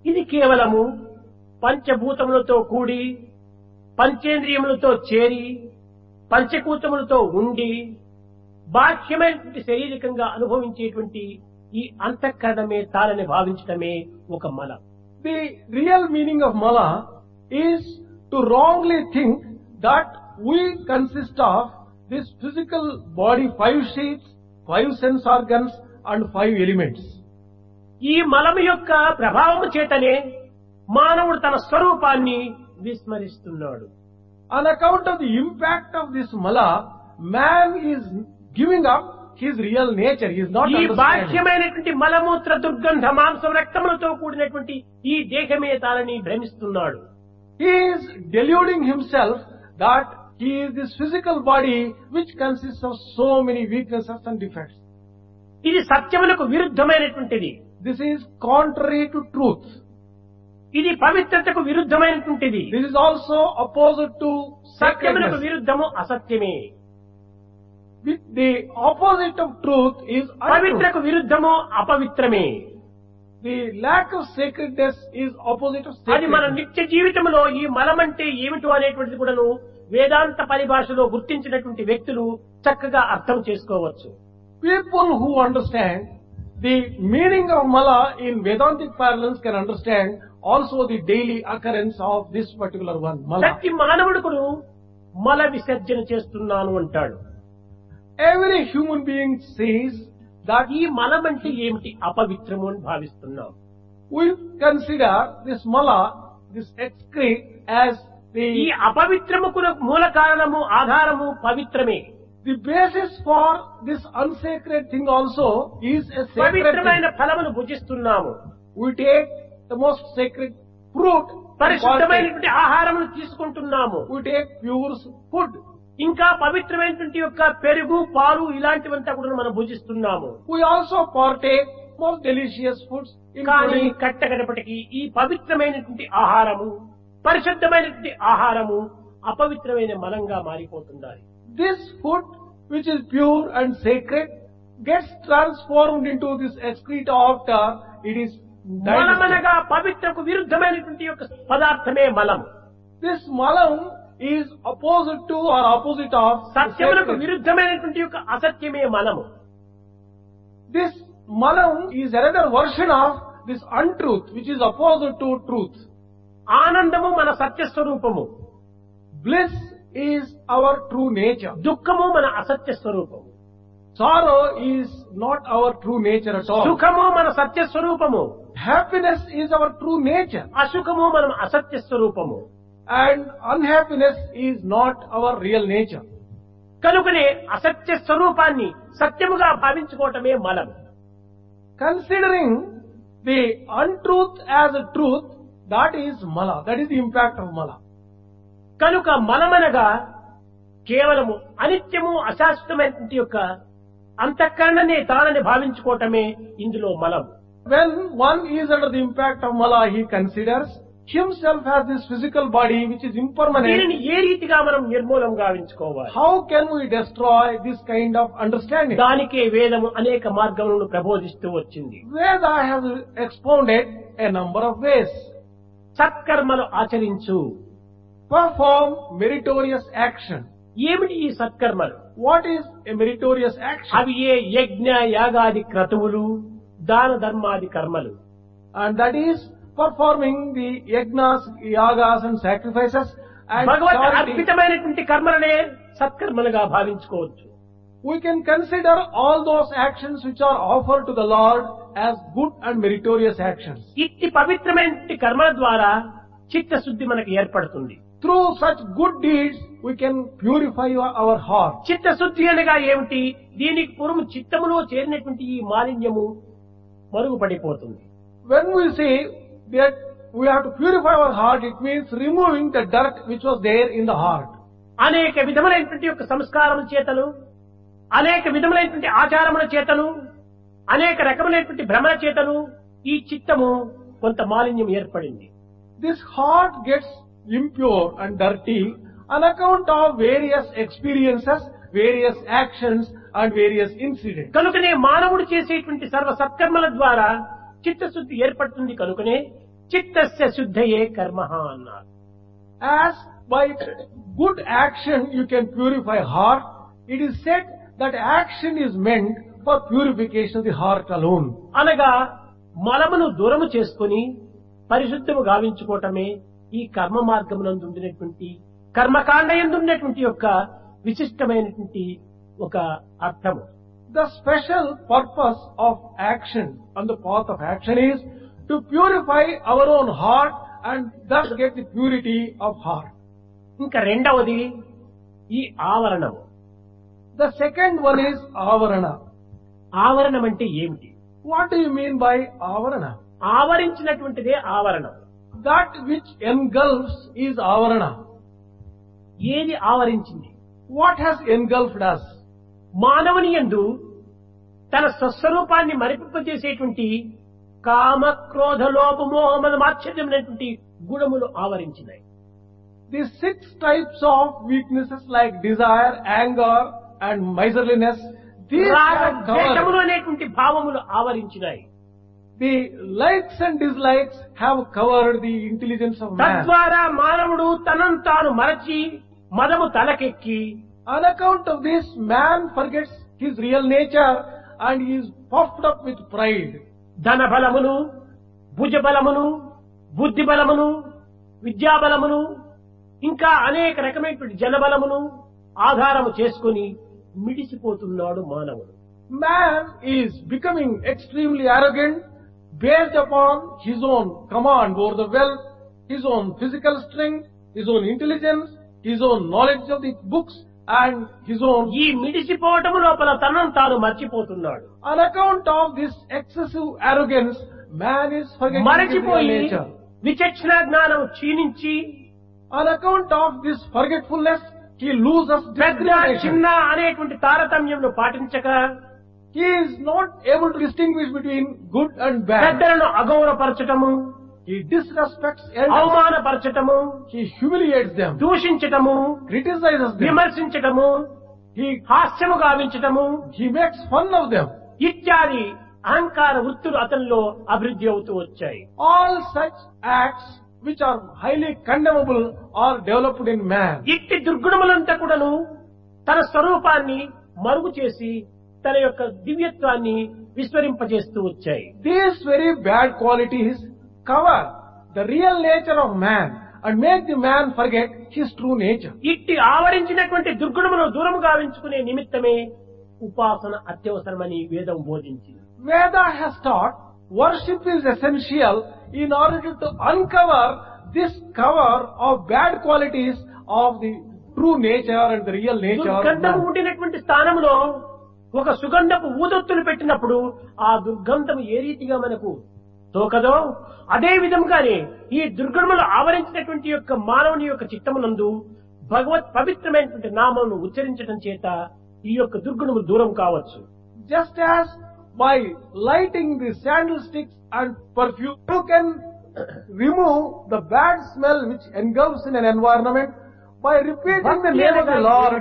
ఇది కేవలము పంచభూతములతో కూడి, పంచేంద్రియములతో చేరి, పంచకూతములతో ఉండి, బాహ్యమైనటువంటి శారీరకంగా అనుభవించేటువంటి ఈ అంతఃకరణమే తానని భావించడమే ఒక మల. The real meaning of mala is to wrongly think that we consist of this physical body, 5 sheaths, 5 sense organs and 5 elements. ఈ మలము యొక్క ప్రభావము చేతనే మానవుడు తన స్వరూపాన్ని విస్మరిస్తున్నాడు. On account of the impact of this mala, man is giving up his real nature. He is not ఈ understanding. బాహ్యమైనటువంటి మలమూత్ర దుర్గంధ మాంసం రక్తములతో కూడినటువంటి ఈ దేహమే తానని భ్రమిస్తున్నాడు. He is deluding himself that he is this physical body which consists of so many weaknesses and defects. ఇది సత్యములకు విరుద్ధమైనటువంటిది. This is contrary to truth. ఇది పవిత్రతకు విరుద్ధమైనటువంటిది. This is also opposite to సత్యములకు sacredness. విరుద్ధము అసత్యమే. The opposite of truth is untruth. పవిత్రకు విరుద్ధము అపవిత్రమే. The lack of sacredness is opposite of అది మన sacredness. నిత్య జీవితంలో ఈ మలమంటే ఏమిటో అనేటువంటిది కూడాను వేదాంత పరిభాషలో గుర్తించినటువంటి వ్యక్తులు చక్కగా అర్థం చేసుకోవచ్చు. People who understand the meaning of mala in Vedantic parlance can understand also the daily occurrence of this particular one, mala. ప్రతి మానవుడుకును మల విసర్జన చేస్తున్నాను అంటాడు. Every human being says that ఈ మలం అంటే ఏమిటి? అపవిత్రము అని భావిస్తున్నాం. we consider this mala, this excrete as ఈ the అపవిత్రముకు మూల కారణము ఆధారము పవిత్రమే. basis for this unsacred thing also is a sacred పవిత్రమైన thing. ఫలమును భుజిస్తున్నాము. We take the most sacred fruit, and partake. పరిశుద్ధమైనటువంటి ఆహారమును తీసుకుంటున్నాము. We take pure food. ఇంకా పవిత్రమైనటువంటి యొక్క పెరుగు, పాలు ఇలాంటివంతా కూడా మనం భుజిస్తున్నాము. We also partake most delicious foods, కానీ including కట్టగడపటికి ఈ పవిత్రమైనటువంటి ఆహారము, పరిశుద్ధమైనటువంటి ఆహారము అపవిత్రమైన Malinga మారిపోతుండాలి. this food which is pure and sacred gets transformed into this excrete after it is digested. మలమనగా పవిత్రకు విరుద్ధమైనటువంటి యొక్క పదార్థమే మలం. This malam is opposite to or opposite of the సత్యములకు sacred. విరుద్ధమైనటువంటి యొక్క అసత్యమే మలము. This malam is another version of this untruth which is opposite to truth. ఆనందము మన సత్య స్వరూపము, Bliss is our true nature. దుఃఖము మన అసత్య స్వరూపము, Sorrow is not our true nature at all. సుఖము మన సత్య స్వరూపము, Happiness is our true nature. అసుఖము మనం అసత్య స్వరూపము. And unhappiness is not our real nature. కనుకనే అసత్య స్వరూపాన్ని సత్యముగా భావించుకోవటమే మలం. Considering the untruth as a truth, that is mala. That is the impact of mala. కనుక మలమనగా కేవలము అనిత్యము అశాశ్వతమైనటువంటి యొక్క అంతఃకరణనే తానని భావించుకోవటమే ఇందులో మలం. When one is under the impact of mala, he considers himself as this physical body which is impermanent. దీనిని ఏ రీతిగా మనం నిర్మూలం గావించుకోవాలి? How can we destroy this kind of understanding? దానికే వేదము అనేక మార్గములను ప్రబోధిస్తూ వచ్చింది. Veda has expounded a number of ways. సత్కర్మలు ఆచరించు. Perform meritorious action. ఏమిటి ఈ సత్కర్మలు? What is a meritorious action? అవి ఏ యజ్ఞ యాగాది క్రతువులు, దాన ధర్మాది కర్మలు. And that is performing the yagnas, yagas and sacrifices and Bhagwat charity. అర్పితమైనటువంటి కర్మలనే సత్కర్మలుగా భావించుకోవచ్చు. We can consider all those actions which are offered to the Lord as good and meritorious actions. ఇట్టి పవిత్రమైనటువంటి కర్మల ద్వారా చిత్తశుద్ధి మనకు ఏర్పడుతుంది. Through such good deeds, we can purify our heart. చిత్తశుద్ధి అనగా ఏమిటి? దీనికి పూర్వం చిత్తములో చేరినటువంటి ఈ మాలిన్యము మరుగుపడిపోతుంది. When we say that we have to purify our heart, it means removing the dirt which was there in the heart. అనేక విధములైనటువంటి యొక్క సంస్కారముల చేతను, అనేక విధములైనటువంటి ఆచారముల చేతను, అనేక రకములైనటువంటి భ్రమల చేతను ఈ చిత్తము కొంత మాలిన్యం ఏర్పడింది. This heart gets impure and dirty on account of various experiences, various actions and various incidents. కనుకనే మానవుడు చేసేటువంటి సర్వ సత్కర్మల ద్వారా చిత్తశుద్ధి ఏర్పడుతుంది. కనుకనే చిత్తస్య శుద్ధయే కర్మః అన్నారు. As by good action you can purify heart, it is said that action is meant for purification of the heart alone. అనగా మలమును దూరము చేసుకుని పరిశుద్ధము గావించుకోవటమే ఈ కర్మ మార్గమునందు ఉండినటువంటి కర్మకాండ యందు ఉన్నటువంటి యొక్క విశిష్టమైనటువంటి ఒక అర్థము. The special purpose of action on the path of action is to purify our own heart and thus get the purity of heart. ఇంకా రెండవది ఈ ఆవరణము. The second one is avarana. ఆవరణం అంటే ఏమిటి? What do you mean by avarana? ఆవరించినటువంటిదే ఆవరణం. That which engulfs is avarana. ఏది ఆవరించింది? What has engulfed us? మానవుని యందు తన స్వస్వరూపాన్ని మరిపింపజేసేటువంటి కామ క్రోధ లోభ మోహమద మాత్సర్యమైనటువంటి గుణములు ఆవరించినాయి. The 6 types of weaknesses like desire, anger and miserliness, these రాగ have ద్వేషములు covered. అనేటువంటి భావములు ఆవరించినాయి. The likes and dislikes have covered the intelligence of man. తద్వారా మానవుడు తనను తాను మరచి మదము తలకెక్కి On account of this, man forgets his real nature and he is puffed up with pride. ధన బలమును, భుజ బలమును, బుద్ధి బలమును, విద్యా బలమును, ఇంకా అనేక రకమైనటువంటి జనబలమును ఆధారము చేసుకుని మిడిసిపోతున్నాడు మానవుడు. Man is becoming extremely arrogant based upon his own command over the wealth, his own physical strength, his own intelligence, his own knowledge of the books and his own. ఈ మిడిసిపోవటము లోపల తనను తాను మర్చిపోతున్నాడు. On account of this excessive arrogance, man is forgetting his real మరచిపోయి nature. విచక్షణ జ్ఞానం క్షీణించి On account of this forgetfulness, he loses పెద్ద discrimination. చిన్న అనేటువంటి తారతమ్యంను పాటించక He is not able to distinguish between good and bad. పెద్దలను అగౌరవపరచటము, He disrespects elders. అవమానపరచటము, He humiliates them, దూషించటము, criticizes them. విమర్శించటము, He హాస్యము గావించటము makes fun of them. ఇత్యాది అహంకార వృత్తులు అతనిలో అభివృద్ధి అవుతూ వచ్చాయి. All such acts which are highly condemnable are developed in man. ఇట్టి దుర్గుణములంతా కూడాను తన స్వరూపాన్ని మరుగు చేసి తన యొక్క దివ్యత్వాన్ని విస్మరింపజేస్తూ వచ్చాయి. These very bad qualities cover the real nature of man and make the man forget his true nature. ఇట్టి ఆవరించినటువంటి దుర్గుణమును దూరము గావించుకునే నిమిత్తమే ఉపాసన అత్యవసరమని వేదం బోధించింది. Veda has taught worship is essential in order to uncover this cover of bad qualities of the true nature and the real nature of దుర్గంధము man. ఉండినటువంటి స్థానంలో ఒక సుగంధపు ఊదొత్తులు పెట్టినప్పుడు ఆ దుర్గంధము ఏ రీతిగా మనకు తోకదో అదే విధంగానే ఈ దుర్గుణములు ఆవరించినటువంటి యొక్క మానవుని యొక్క చిత్తమునందు భగవత్ పవిత్రమైనటువంటి నామమును ఉచ్చరించడం చేత ఈ యొక్క దుర్గుణములు దూరం కావచ్చు. Just as by lighting the sandal sticks and perfume, you can remove the bad smell which engulfs in an environment. By repeating the name of the Lord,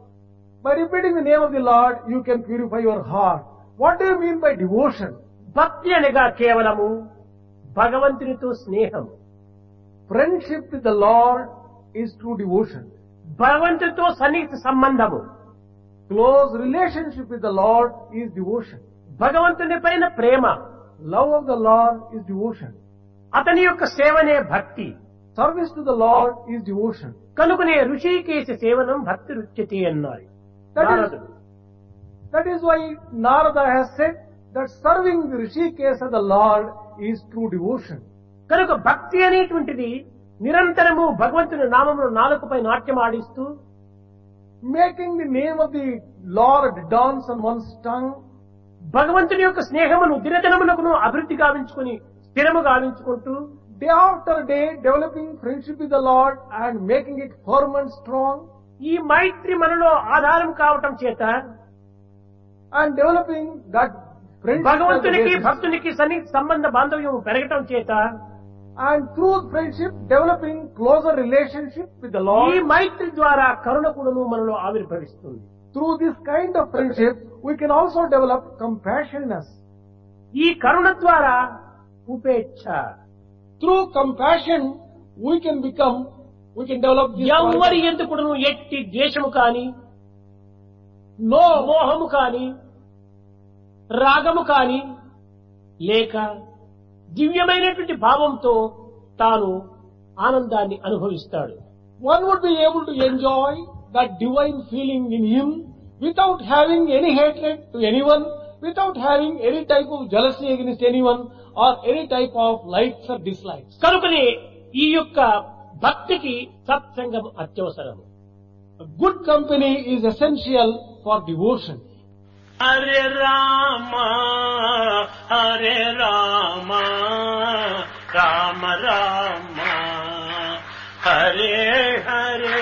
you can purify your heart. What do you mean by devotion? భక్తి అనగా కేవలము భగవంతునితో స్నేహం. Friendship with the Lord is true devotion. భగవంతునితో సన్నిహిత సంబంధము. Close relationship with the Lord is devotion. భగవంతుని పైన ప్రేమ. Love of the Lord is devotion. అతని యొక్క సేవనే భక్తి. Service to the Lord is devotion. కనుకనే ఋషికేశ సేవనం భక్తి రుచ్యతే అన్నారు నారదుడు. That is why Narada has said that serving the Rishikesa, the Lord, is true devotion. కనుక భక్తి అనేటువంటిది నిరంతరము భగవంతుని నామమును నాలుకపై నాట్యం ఆడిస్తూ Making the name of the Lord dance on one's tongue. భగవంతుని యొక్క స్నేహమును దినదినమునకును అభివృద్ధి గావించుకుని స్థిరము గావించుకుంటూ Day after day developing friendship with the Lord and making it firm and strong. ఈ మైత్రి మనలో ఆధారం కావటం చేత And developing that friendship as a భగవంతునికి basis. భక్తునికి సన్నిహిత సంబంధ బాంధవ్యం పెరగటం చేత And through friendship developing closer relationship with the ఈ Lord. మైత్రి ద్వారా కరుణ కూడాను మనలో ఆవిర్భవిస్తుంది. Through this kind of friendship we can also develop compassion in us. ఈ కరుణ ద్వారా ఉపేక్ష Through compassion, we can develop this ఎవరి quality. ఎందుకును ఎట్టి ద్వేషము కాని No, మోహము కాని రాగము కాని లేక దివ్యమైనటువంటి భావంతో తాను ఆనందాన్ని అనుభవిస్తాడు. one would be able to enjoy that divine feeling in him without having any hatred to anyone, without having any type of jealousy against anyone or any type of likes or dislikes. కనుకనే ఈ యొక్క భక్తికి సత్సంగం అత్యవసరం. A good company is essential for devotion. Hare Rama Hare Rama Rama Rama Hare Hare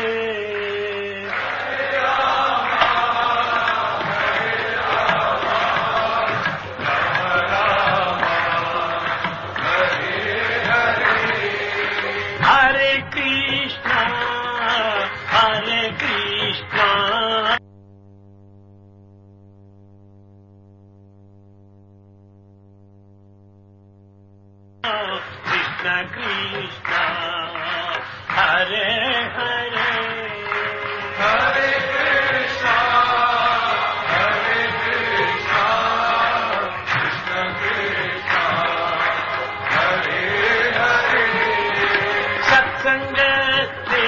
Hare Krishna Hare Krishna Krishna Krishna Hare Hare Hare Krishna Hare Krishna Krishna Krishna Hare Hare సత్సంగతే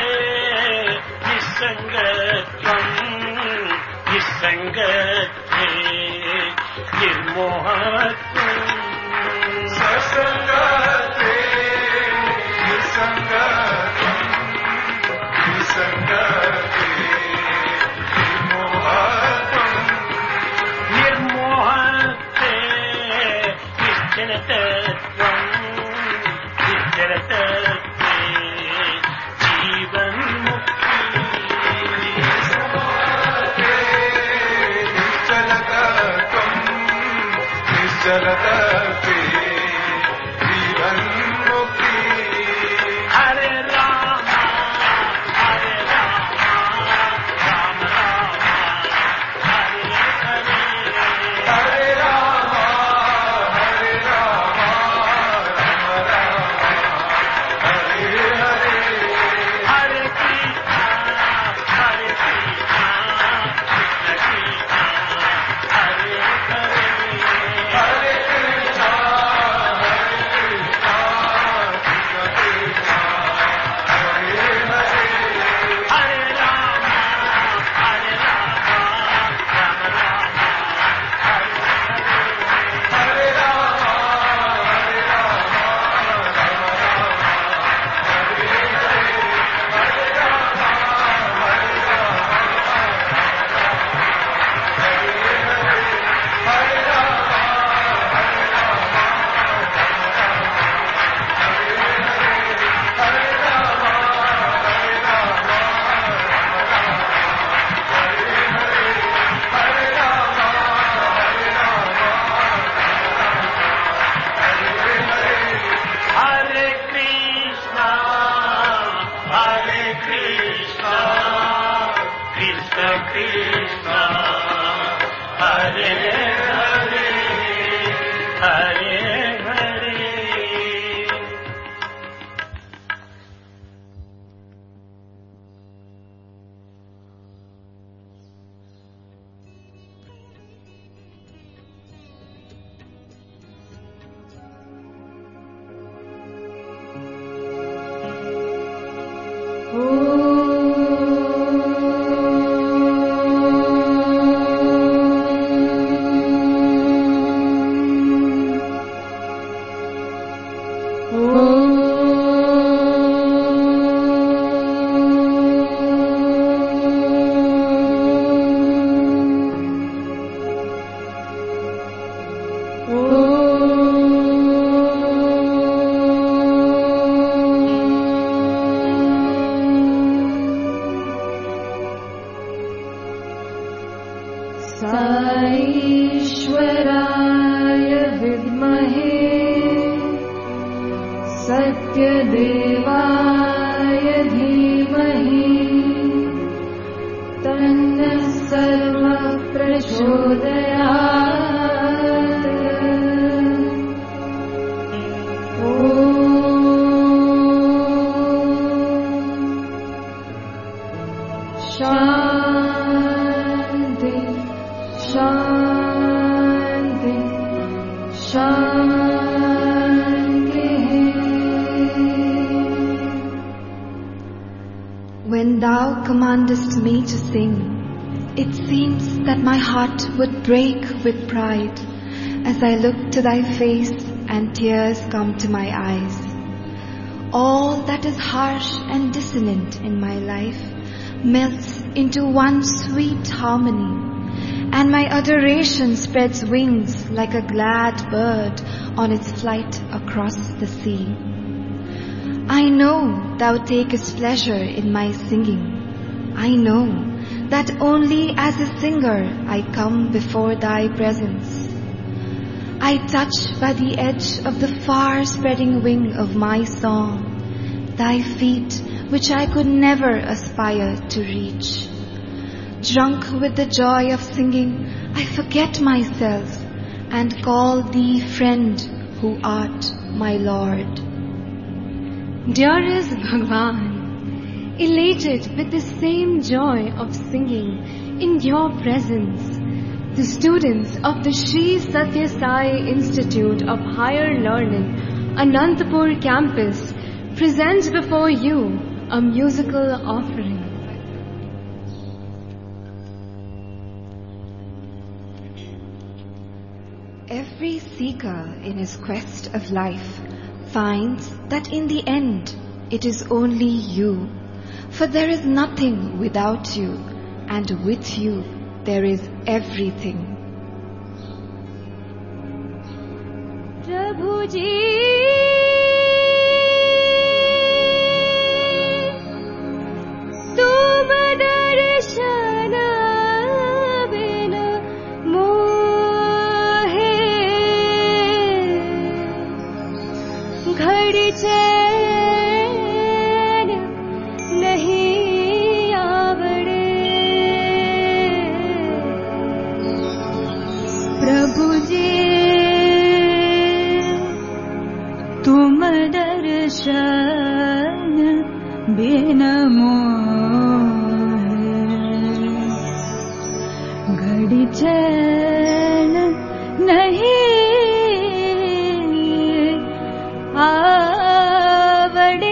నిస్సంగత్వం నిస్సంగతే నిర్మోహత్వం సత్సంగతే నిస్సంగత్వం నిస్సంగతే నిర్మోహత్వం నిర్మోహతే నిశ్చలతత్వం నిశ్చలతత్వే జీవన్ముక్తి నిశ్చలతత్వం నిశ్చలతత్వే జీవన్ముక్తి హరే రామ హరే రామ రామ రామ హరే హరే హరే రామ హరే రామ రామ రామ హరే హరే హరే కృష్ణ హరే కృష్ణ కృష్ణ కృష్ణ హరే హరే హరే కృష్ణ హరే కృష్ణ కృష్ణ కృష్ణ హరే హరే హరే రామ హరే రామ రామ రామ హరే హరే హరే రామ హరే రామ రామ రామ హరే హరే హరే రామ హరే రామ హరే రామ హరే కృష్ణ హరే కృష్ణ కృష్ణ కృష్ణ హరే హరే హరే హరే ईश्वराय विद्महे सत्यदेवाय धीमहि तन्नः सर्वः प्रचोदयात्। ॐ thou commandest me to sing, it seems that my heart would break with pride as I look to thy face and tears come to my eyes. All that is harsh and dissonant in my life melts into one sweet harmony, and my adoration spreads wings like a glad bird on its flight across the sea. I know thou takest pleasure in my singing. I know that only as a singer I come before thy presence. I touch by the edge of the far-spreading wing of my song thy feet which I could never aspire to reach. Drunk with the joy of singing, I forget myself and call thee friend who art my Lord. Dearest Bhagwan, elated with the same joy of singing in your presence, the students of the Sri Sathya Sai Institute of Higher Learning, Anantapur campus, present before you a musical offering. Every seeker in his quest of life finds that in the end it is only you, for there is nothing without you, and with you there is everything. Prabhu ji, tum darshana bina mohe ghadi chain nahi aavade. Prabhu ji, तुम दर्शन बिन मोहे घड़ी चैन नहीं आवड़े.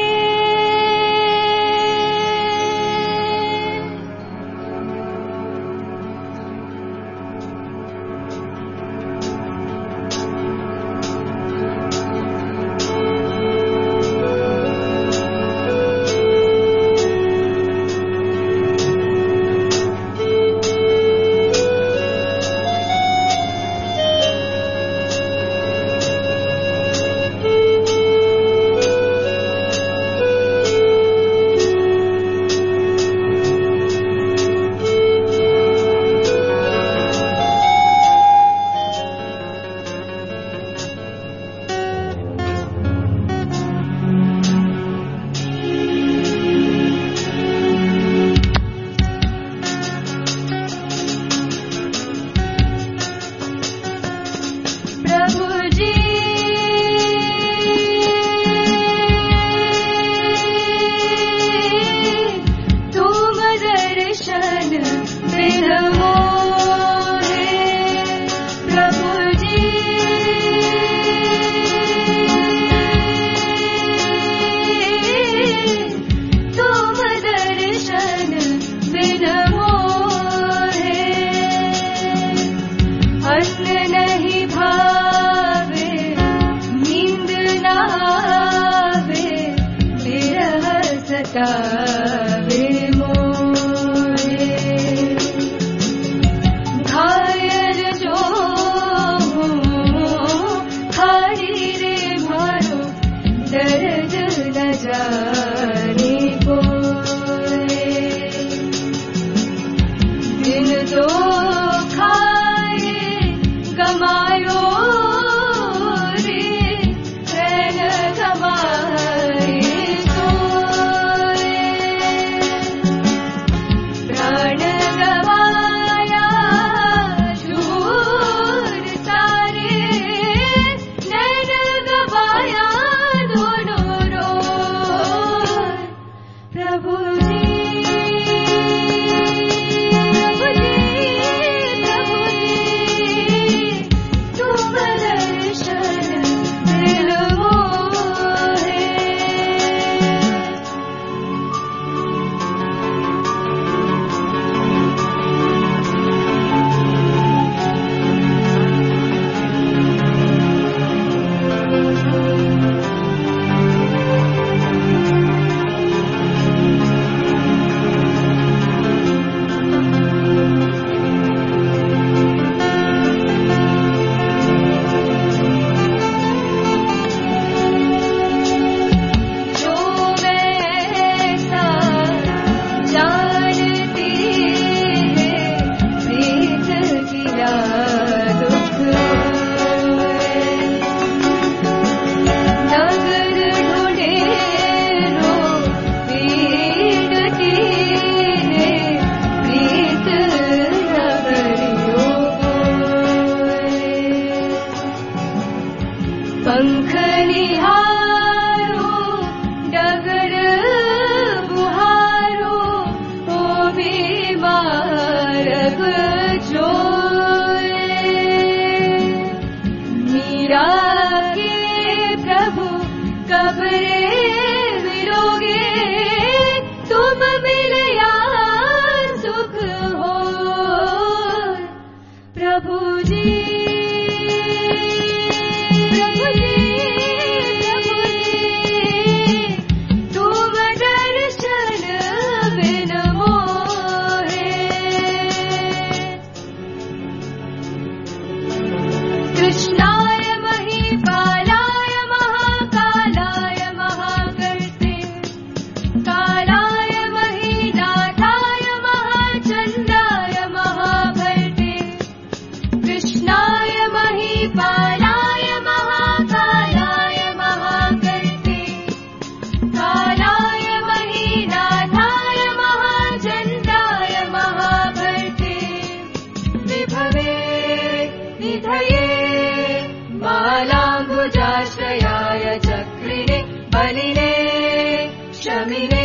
मलिने शमिने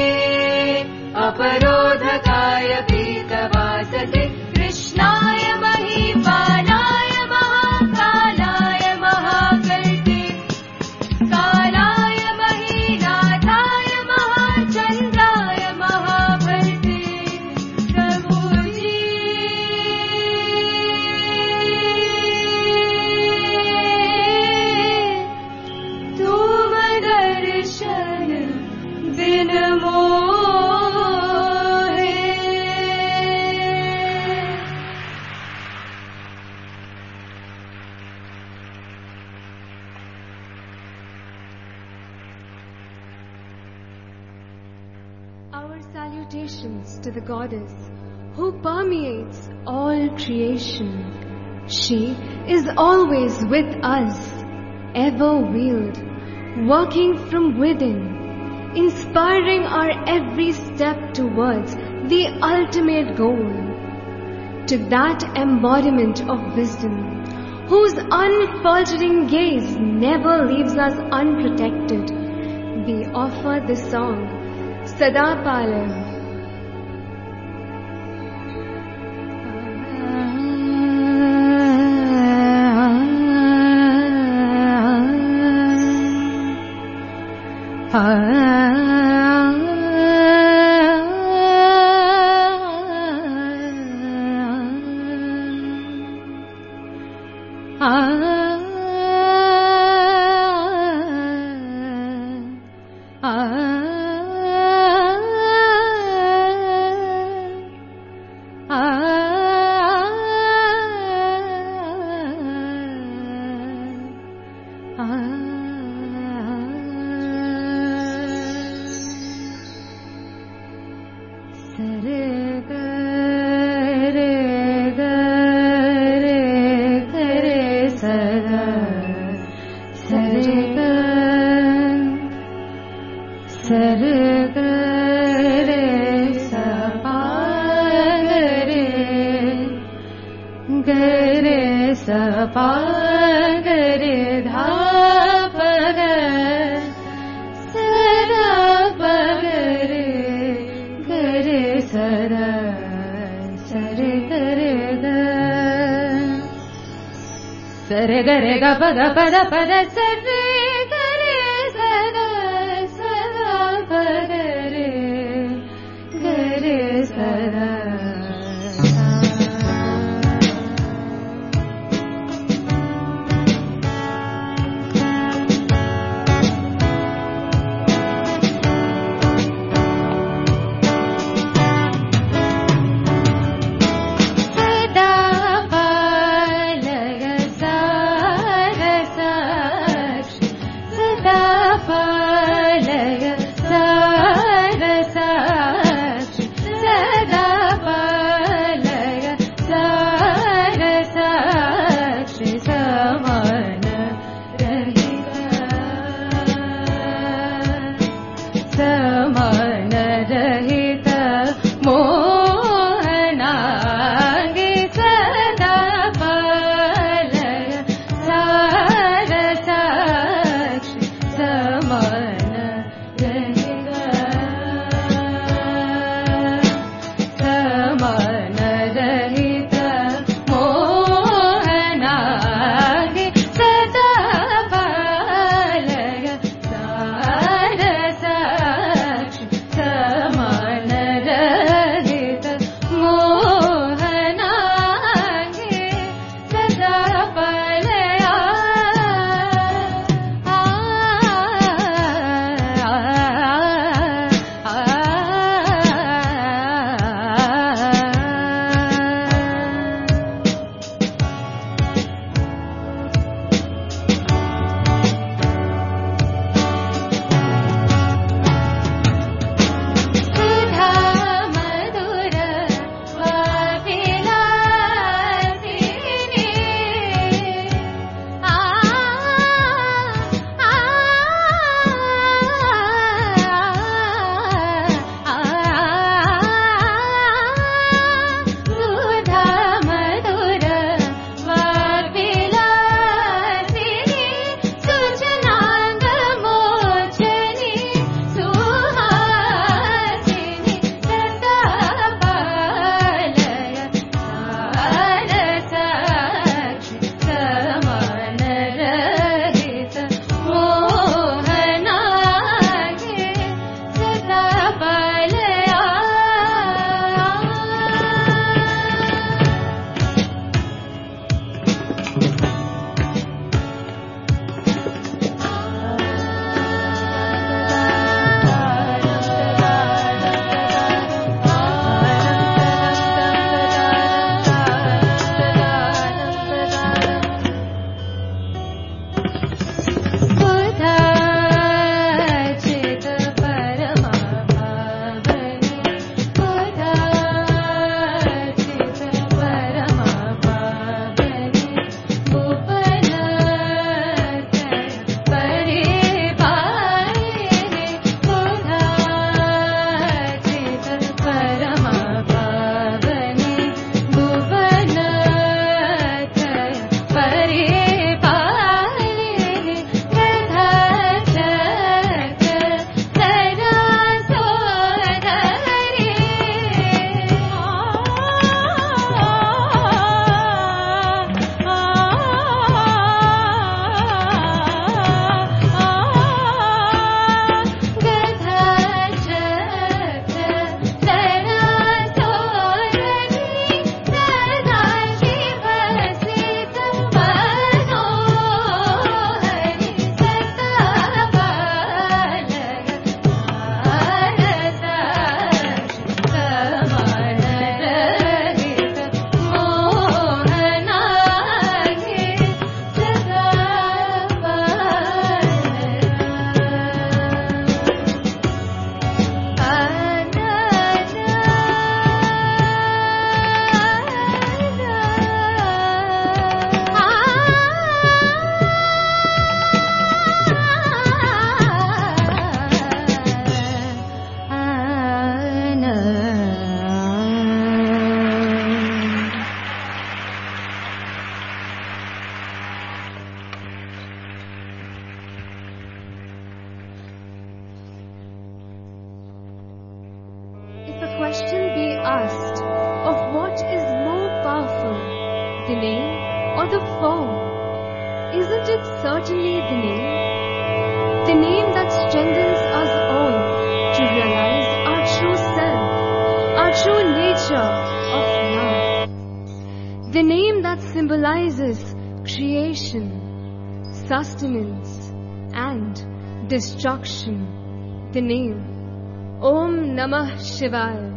अपरोधकाय पीतवाससे कृष्णाय महीपालाय महाकालाय महाकल्पे कालाय महीनाथाय महाचन्द्राय महाभल्पे प्रभुजी तुम दर्शन बिन मोहे। Our salutations to the Goddess who permeates all creation. She is always with us, ever wheeled, working from within, inspiring our every step towards the ultimate goal, to that embodiment of wisdom, whose unfaltering gaze never leaves us unprotected. We offer this song, Sada Palam. Sare gare ga pada pada pada sare gare sada sada pagare gare sada. Lakshmi symbolizes creation, sustenance and destruction. The name Om Namah Shivaya.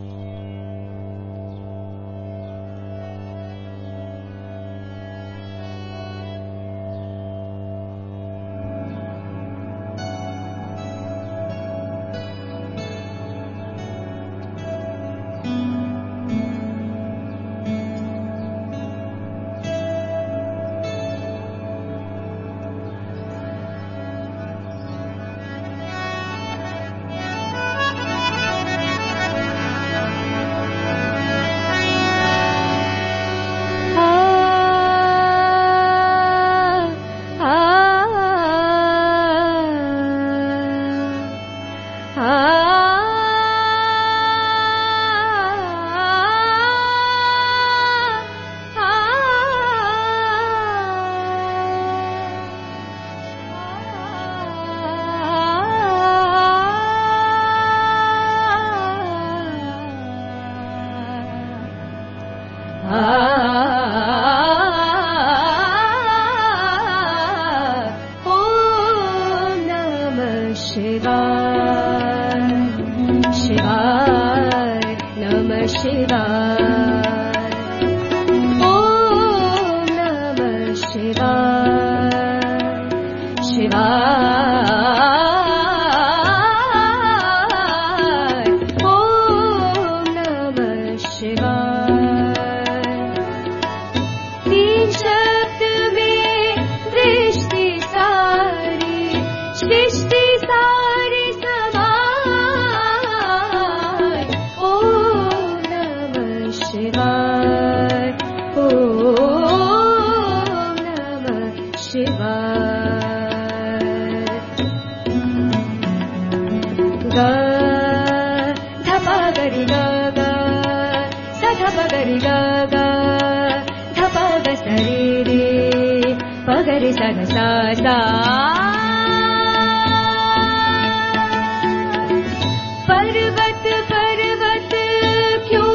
पर्वत पर्वत क्यों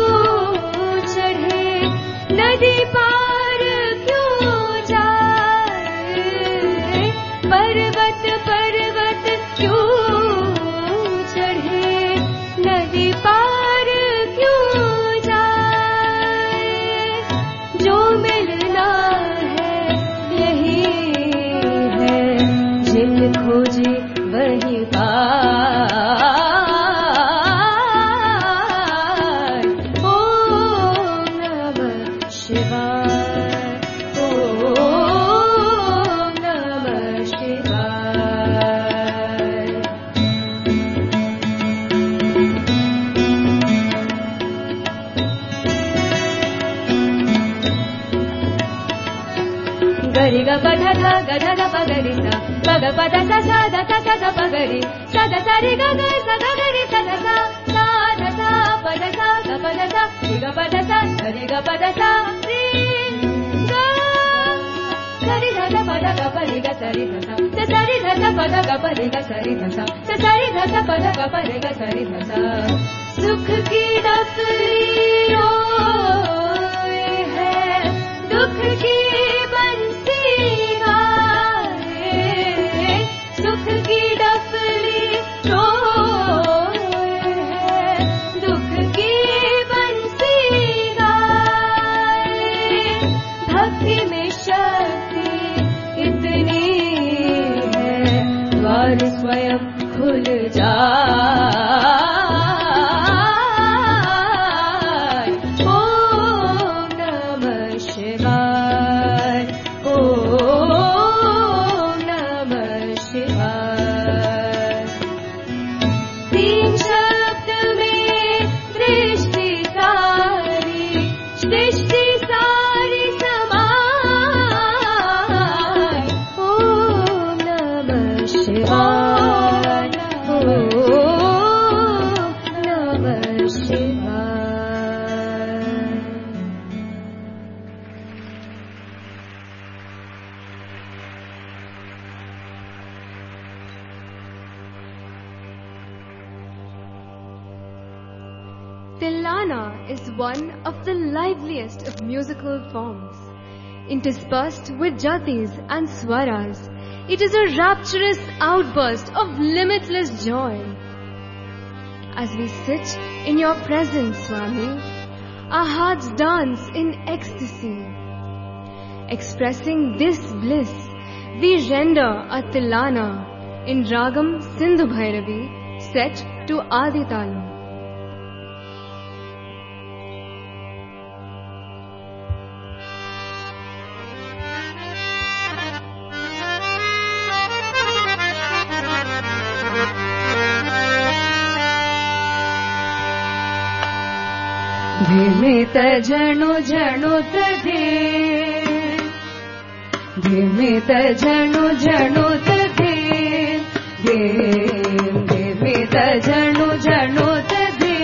चढ़े, नदी पार क्यों जाए। पर्वत पर्वत क्यों चढ़े, नदी पार क्यों जाए। जो मिलना है यही है, जिन खोजी वही पाए। ओम नमः शिवाय, ओम नमः शिवाय। गरि ग प ध ध ग ध ध प ग रि सा, प ग प ध स स ध स स ध प ग रि, स ध स रि ग ग स ग ग रि स ध स, सा ध स प ध स ग प ध स, रि ग प ध स रि ग प ध स, रि ग स रि ध स प ध ग प रि ग स रि ध स, स स रि ध स प ध ग प रि ग स रि ध स, स स रि ध स प ध ग प रि ग स रि ध स। सुख की डफली रोए है, दुख की बंसी गाए। सुख की डफली रोए है, दुख की बंसी गाए। भक्ति में शक्ति इतनी है, द्वार स्वयं खुल जाए। ओम नमः शिवाय, ओम नमः शिवाय। तीन शब्द में सृष्टि सारी, सृष्टि सारी समाए। ओम नमः शिवाय, ओम नमः शिवाय। Tilana is one of the liveliest of musical forms. interspersed with jatis and swaras. It is a rapturous outburst of limitless joy. As we sit in your presence, Swami, our hearts dance in ecstasy. Expressing this bliss, we render a tilana in Ragam Sindhu Bhairavi set to Adi Talam. धिमित जणु जणुत धे, धिमित जणु जणुत धे, धिमित जणु जणुत धे,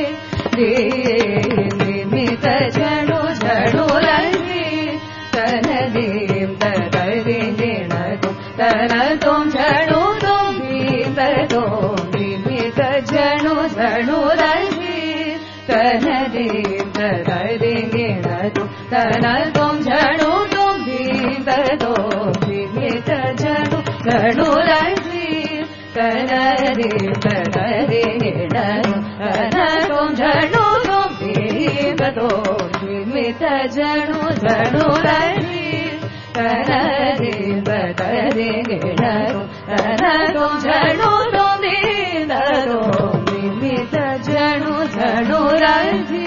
धिमित जणु जणु रहे, तन them तरे नेणतु तन तुम जणु तुम भीम तुम धिमित जणु जणु रहे, तन देव तरेंगे नतु तन तुम झणु तुम भीम तुम भीमित झणु झणु रहे, तन देव तरेंगे नतु तन तुम झणु तुम भीम तुम भीमित झणु झणु रहे, तन देव तरेंगे नतु तन तुम झणु तुम भीम तुम भीमित झणु झणु रहे.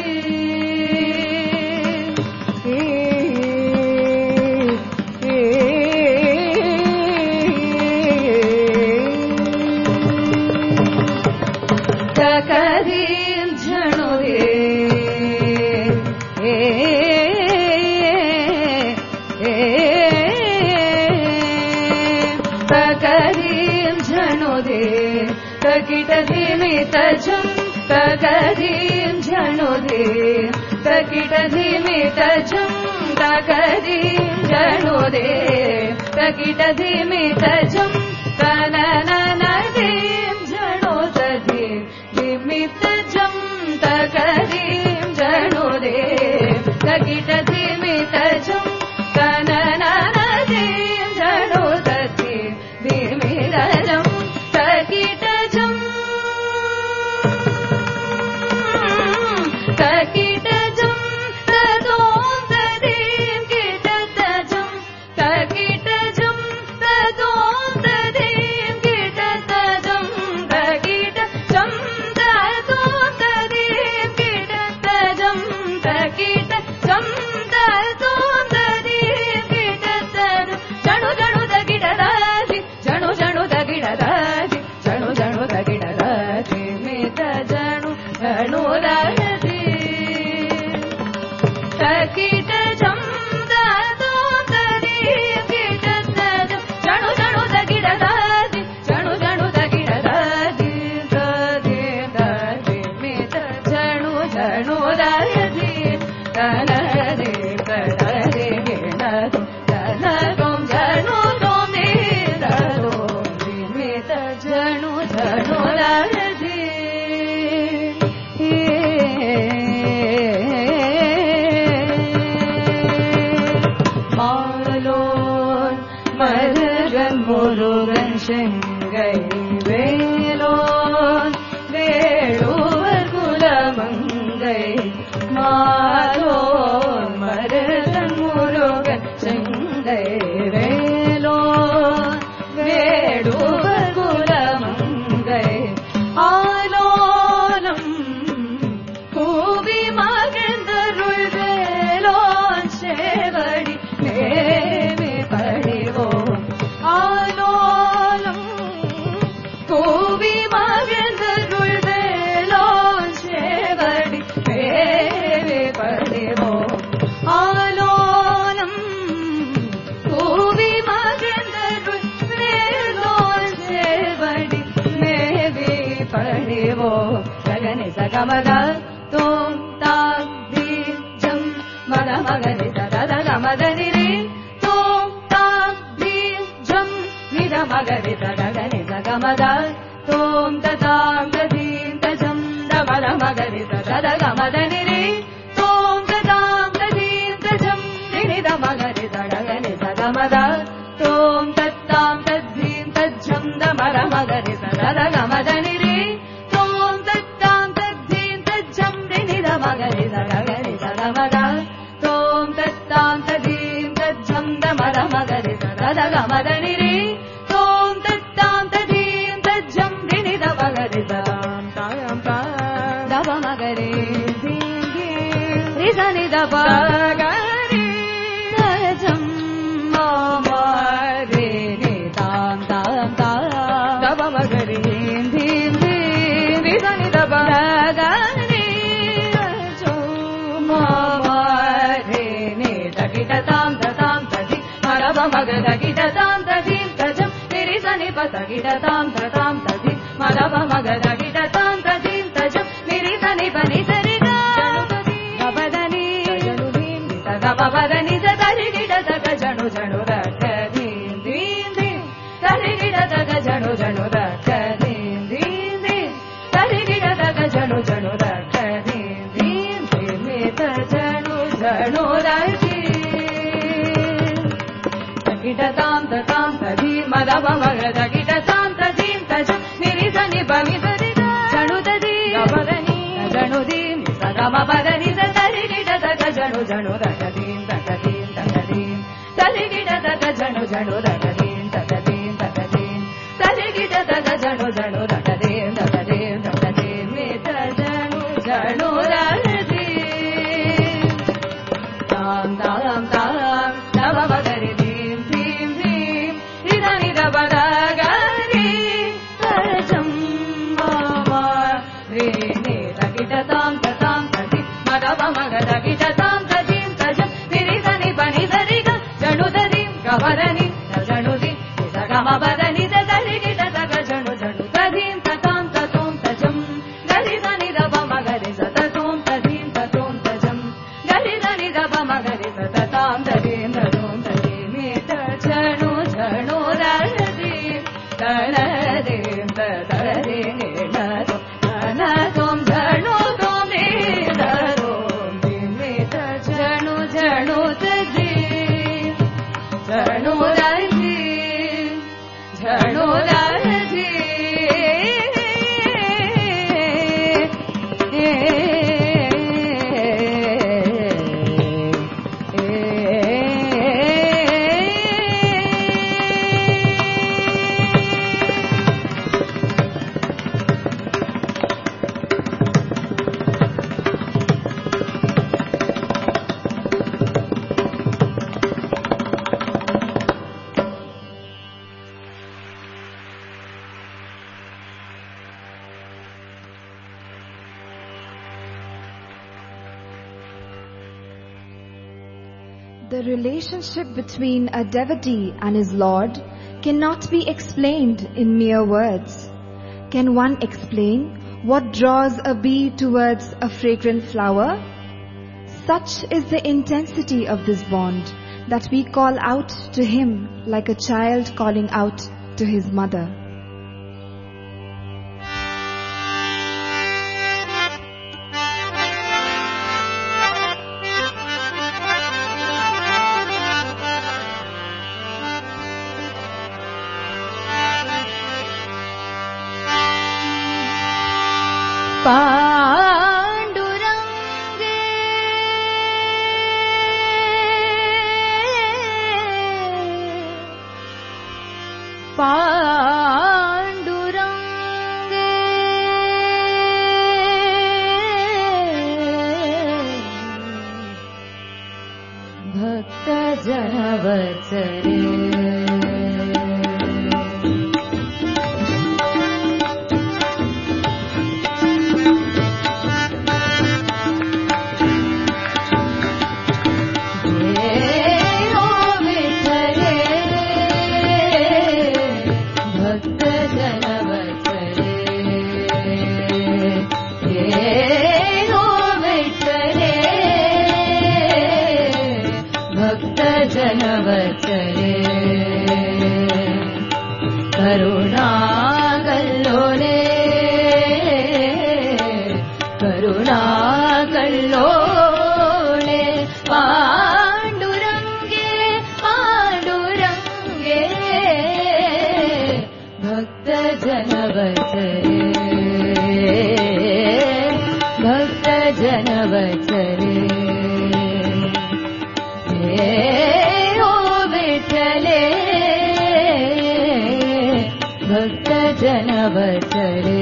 तकरीम झणु रे, तकरीम झणु रे, तकिट धिमित झम, तकरीम झणु रे, तकिट धिमित झम, तकरीम झणु रे, तकिट धिमित झम, तननन देम झणु दधे, धिमित झम, तकरीम झणु रे, तकिट धिमित झम, तननन देम झणु दधे, धिमित झम, तकिट झम, तकिट झम, तदोम तदीम किट तजम, तकिट झम, तदोम तदीम किट तजम, तकिट झम, तदोम तदीम किट तजम, तकिट झम, तदोम तदीम किट तजम, झणु झणु तकिट दाजी, झणु झणु तकिट दाजी, झणु झणु तकिट दाजी, मित झणु झणु राजी, तकिट झम, तदोम तदीम किट तजम, झणु झणु तकिट दाजी, झणु झणु तकिट दाजी, तदीम दाजी, मित झणु झणु राजी, तन देव तरेंगे नतु तन तुम झणु तुम भीम तुम भीमित झणु झणु राजी. மாலோன் மருகன் முருகன் செங்கை வேலோன் வேடுவர் குலமங்கை, மாலோன் மருகன் முருகன் செங்கை வேலோன் வேடுவர் குலமங்கை, ஆலோலம் கூவி மகிழ்ந்தருள் வேலோன் சேவடி மேவி படிவோம், ஆலோலம் கூவி மகிழ்ந்தருள் வேலோன் சேவடி மேவி படிவோம், ஆலோலம் கூவி மகிழ்ந்தருள் வேலோன் சேவடி மேவி படிவோம். சகனி சகமத தோம் தாம் தீம் ஜம் மத மகனி சதத கமதனி ரே, தோம் தாம் தீம் ஜம் நித மகரி சதகனி சகமத தோம் ததாம் ததீம் தஜம் தமத மகரி சதத கமதனி ரே, தோம் ததாம் ததீம் தஜம் நித மகரி ద పగరి సదాం తాం తాం దవ మగరి రి సని ద పగరి దజం మామరే ని తాం తాం తాం దవ మగరి ధీం ధీం రి సని ద పగరి దజం మామరే ని తగిట తాం తాం తది మరవ మగ తగిట తాం తదీం తజం రి సని ప తగిట తాం తాం తది మరవ మగ తగిట తాం తదీం తజం రి సని ప ని సరి గా గపదని గపదని సరి గిడ తగ జను జను రక దీం దీం దీం సరి గిడ తగ జను జను రక దీం దీం దీం సరి గిడ తగ జను జను రక దీం దీం దీం త జను జను రకి తగిట తాం తాం తది మరవ మగ తగిట తాం తదీం తజం రి సని ప ని సరి గా జను తది గపదని జను దీం సగమ పదని సరి గిడ తగ జను జను రక దీం తగ దీం తగ దీం సరి గిడ తగ జను జను రక దీం తగ దీం తగ దీం సరి గిడ తగ జను జను రక దీం తగ దీం తగ దీం త జను జను రక దీం తాం తాం తాం దవ మగరి దీం దీం దీం రిదని దవ గరి తజం మామా రే నే తగిట తాం తాం తది మరవ మగ తగిట తాం తదీం తజం రి సని పని సరి గా జను తదీం గవరని జను ది సగమ పదని సరి గిట తగ జను జను తదీం తతాం తతోం తజం గరి సని దవ మగరి సతతోం తదీం తతోం తజం గరి సని దవ మగరి సతతాం తదీం తతోం తదీం త జను జను రదీం తనదీం తదీం నతో నతోం జను తోం ని దరోం దీం త జను జను తదీం జను రదీం జను The relationship between a devotee and his Lord cannot be explained in mere words. Can one explain what draws a bee towards a fragrant flower? Such is the intensity of this bond that we call out to him like a child calling out to his mother. पाण्डुरङ्गे पाण्डुरङ्गे भक्तजनवत्सले करुणाकल्लोले करुणाकल्लोले पाण्डुरङ्गे पाण्डुरङ्गे भक्तजनवत्सले भक्तजनवत्सले भक्तजन जनवचरे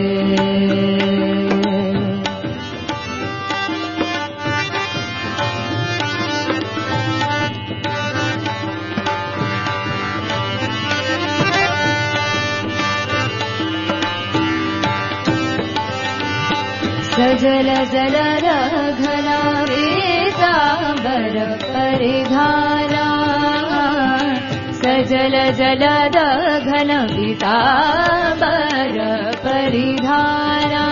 सजल जलर घना पीताम्बर परिधाना सजल जलद घन पीताम्बर परिधाना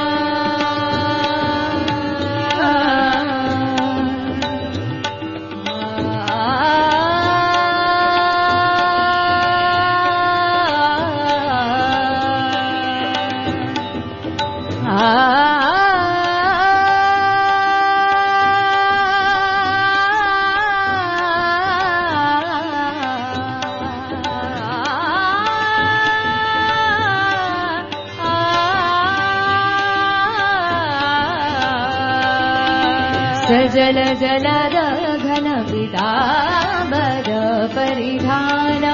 सजल जलद घन पीताम्बर परिधाना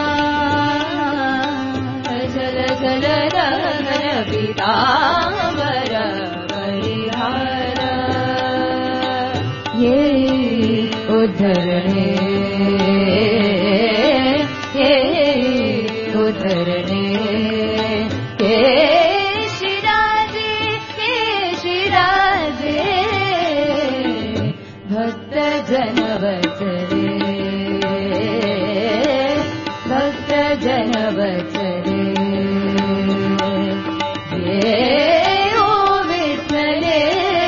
सजल जलद घन पीताम्बर परिधाना ये उद्धरणे ये उद्धरणे ये जनवचरे भक्त जनवचरे ये ओ विठ्ठले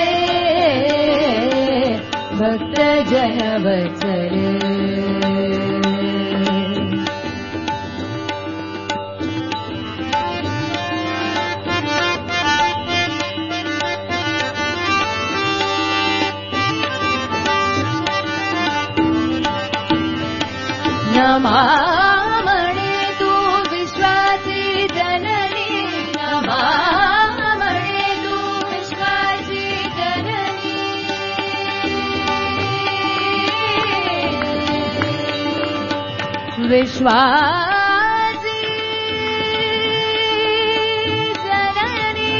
भक्त जनवचरे नमामणे तू विश्वासी जननी नमामणे तू विश्वासी जननी विश्वासी जननी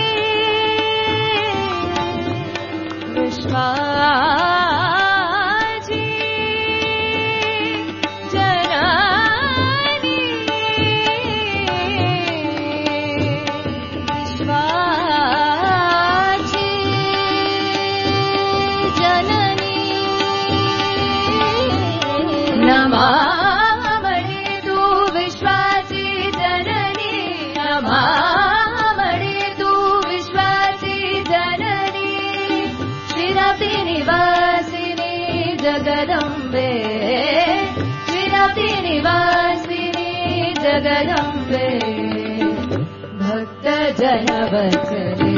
नमामणे तू विश्वासी जननी नमामणे तू विश्वासी जननी श्रीरपि निवासिनी जगदम्बे श्रीरपि निवासिनी जगदम्बे भक्त जनवचरे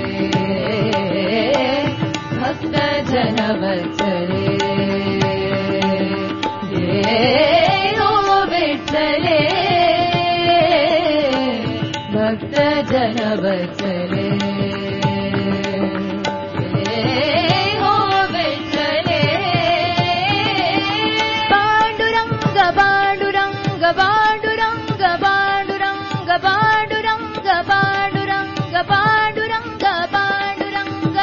भक्त जनवचरे ओ विठ्ठले भक्त जनवचरे ओ विठ्ठले पांडुरंग पांडुरंग पांडुरंग पांडुरंग पांडुरंग पांडुरंग पांडुरंग पांडुरंग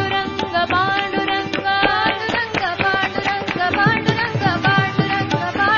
पांडुरंग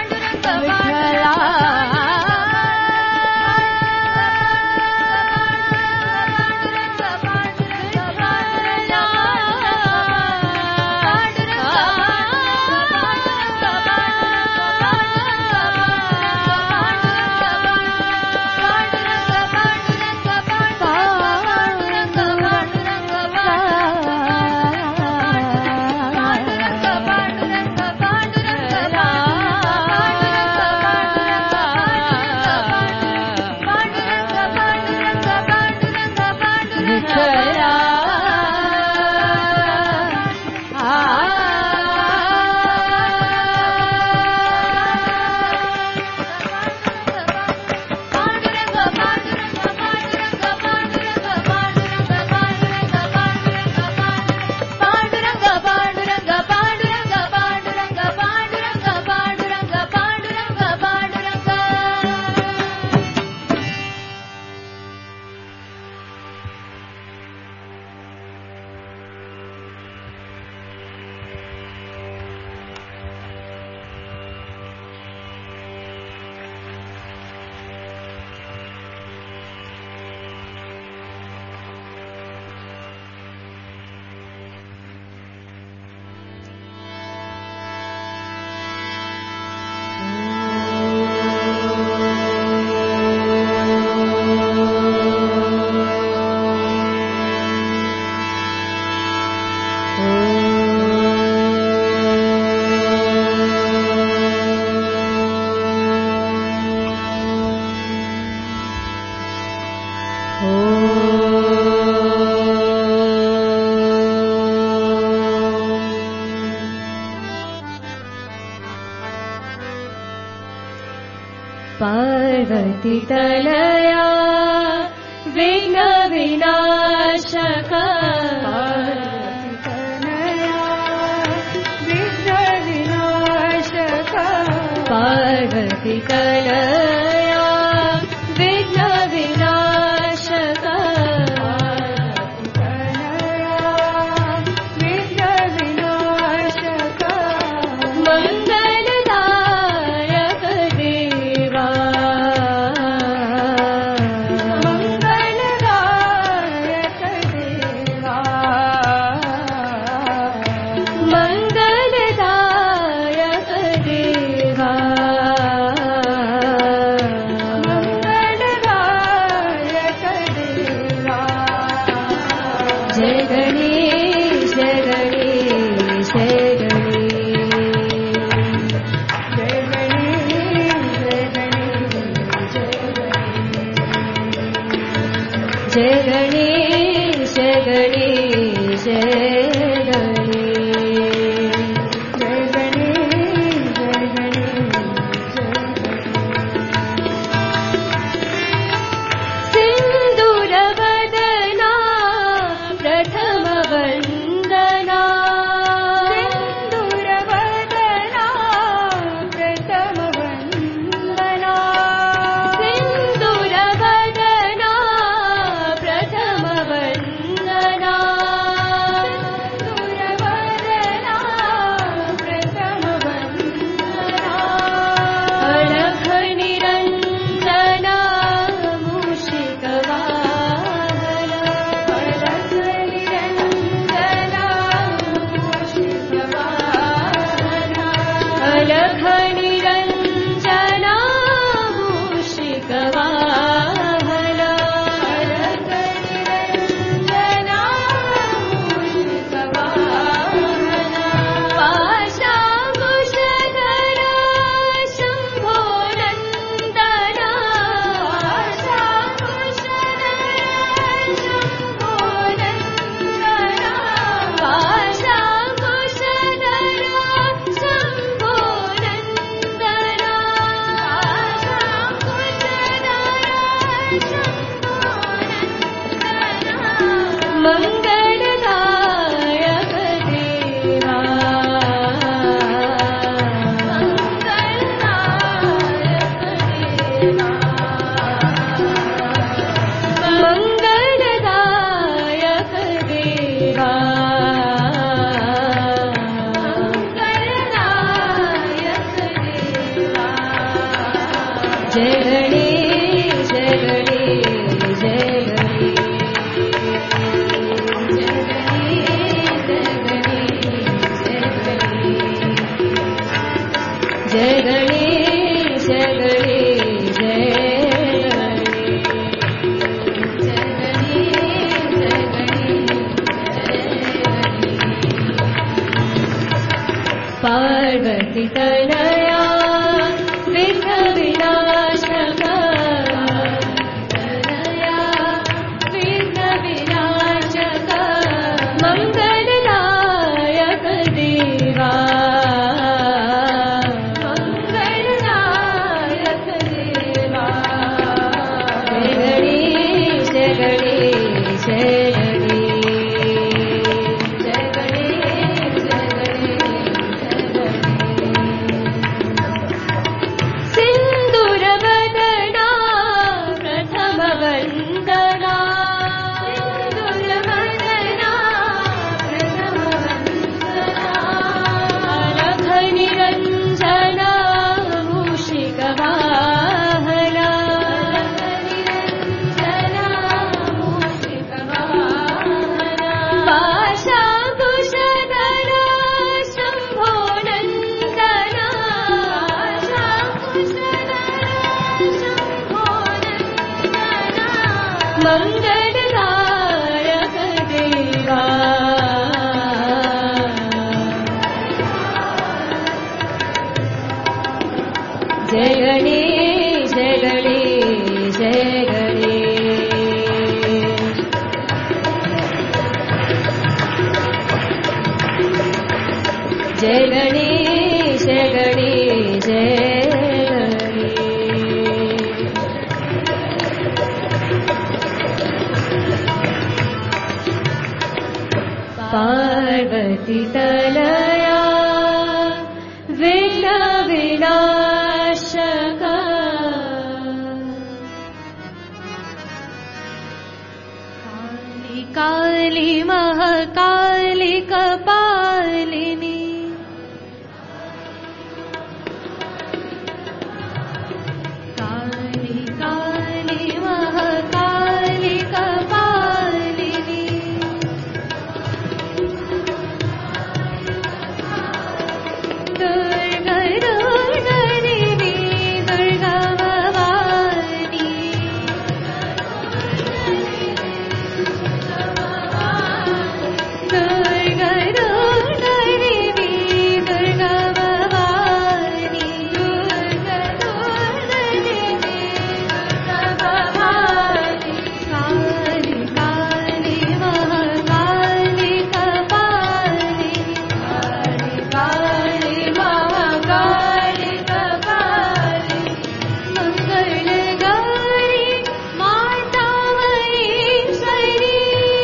पार्वती तनया विघ्न विनाशक पार्वती तनया विघ्न विनाशक मंगलदायक देवा मंगलदायक देवा मंगलदायक देवा मंगलदायक देवा जय गणेश जय गणेश जय जय गणेश जय गणेश जय सिन्दूरवदना प्रथम वन्दना सिन्दूरवदना प्रथम वन्दना सिन्दूरवदना प्रथम वन्दना सिन्दूरवदना प्रथम वन्दना अलख निरञ्जना मूषिकवाहन अलख निरञ्जना मूषिकवाहन अलख निरञ्जना मूषिकवाहन अलख निरञ्जना मूषिकवाहन पाशाकुशधर शम्भो नन्दना पाशाकुशधर शम्भो नन्दना पाशाकुशधर शम्भो नन्दना मंगलदायक देवा मंगलदायक देवा मंगलदायक देवा जय गणेश जय गणेश जय जय गणेश जय गणेश जय पार्वती तनया विघ्न विनाशक तनया विघ्न विनाशक मंगलदायक देवा मंगलदायक देवा जय गणेश जय गणेश जय सिन्दूरवदना प्रथम वन्दना सिन्दूरवदना प्रथम वन्दना अलख निरञ्जना मूषिकवाहन अलख निरञ्जना मूषिकवाहन पाशाकुशधर शम्भो नन्दना मंगलदायक देवा जय गणेश जय गणेश जय गणेश जय गणेश जय गणेश जय गणेश पतितलया विघ्न विनाशक काली काली महाकाली कपालिनी काली काली महाकाली कपालिनी दुर्गा दुर्गा देवी दुर्गा भवानी दुर्गा दुर्गा देवी दुर्गा भवानी दुर्गा दुर्गा देवी दुर्गा भवानी काली काली महाकाली कपालिनी काली काली महाकाली कपालिनी मंगल गौरी माता महेश्वरी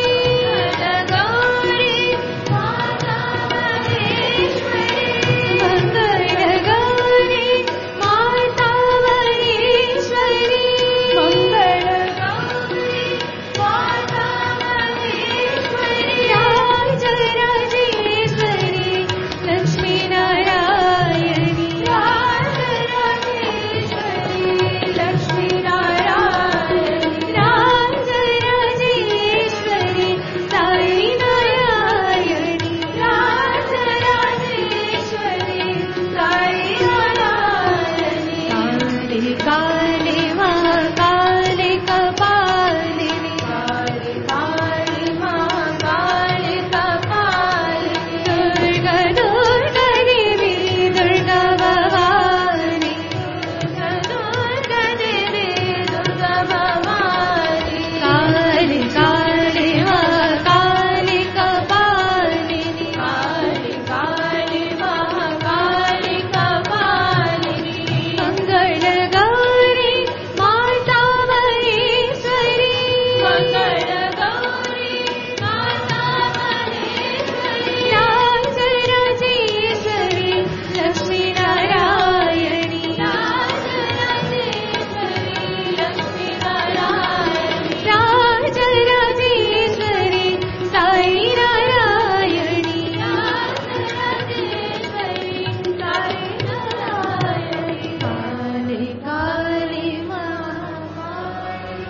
गौरी माता महेश्वरी मंगल गौरी माता महेश्वरी मंगल गौरी माता महेश्वरी राज राजेश्वरी लक्ष्मी नारायणी राज राजेश्वरी लक्ष्मी नारायणी राज राजेश्वरी साई नारायणी राज राजेश्वरी साई नारायणी काली काली महाकाली कपालिनी काली काली महाकाली कपालिनी दुर्गा दुर्गा देवी दुर्गा भवानी दुर्गा दुर्गा देवी दुर्गा भवानी काली काली महाकाली कपालिनी काली काली महाकाली कपालिनी मंगल गौरी माता महेश्वरी मंगल गौरी माता महेश्वरी राज राजेश्वरी लक्ष्मी नारायणी राज राजेश्वरी लक्ष्मी नारायणी राज राजेश्वरी साई नारायणी राज राजेश्वरी साई नारायणी काली काली महाकाली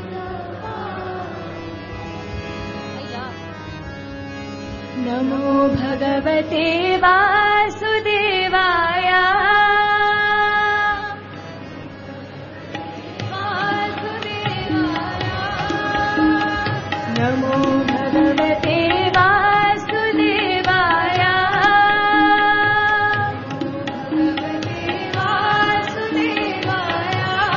नमो भगवते वासुदेवाय नमो भगवते वासुदेवाय भगवते वासुदेवाय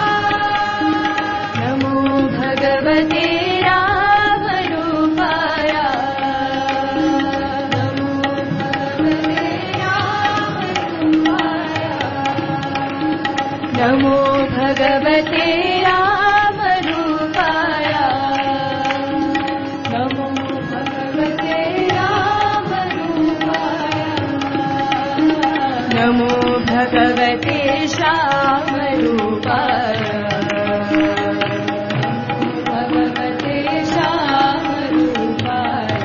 नमो भगवते रामरूपाय नमो भगवते रामरूपाय नमो भगवते रामरूपाय नमो भगवते रामरूपाय नमो भगवते श्यामरूपाय भगवते श्यामरूपाय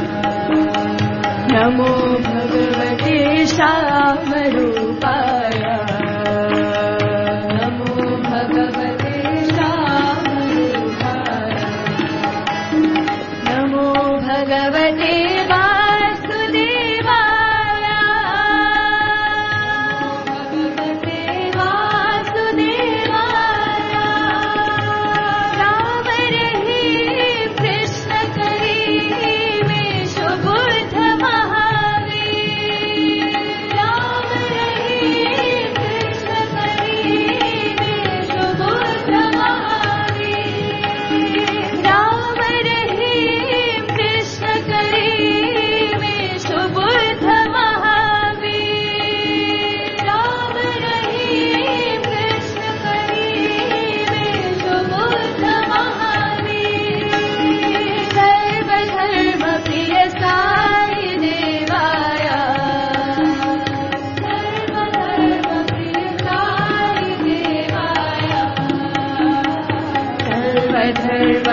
नमो भगवते श्यामरूपाय नमो भगवते श्यामरूपाय नमो भगवते वासुदेवाय भगवते वासुदेवाय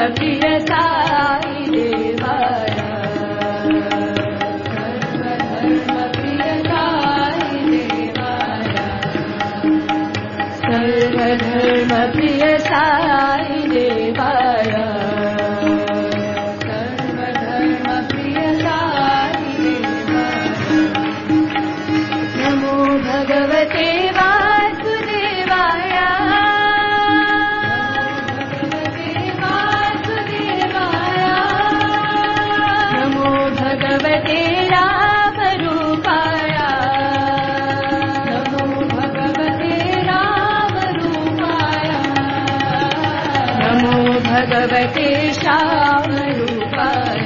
प्रिय साई देवाया सर्वधर्म प्रिय साई देवाया सर्वधर्म प्रिय साई देवाया नमो भगवते वासुदेवाय नमो भगवते रामरूपाय नमो भगवते रामरूपाय नमो भगवते श्यामरूपाय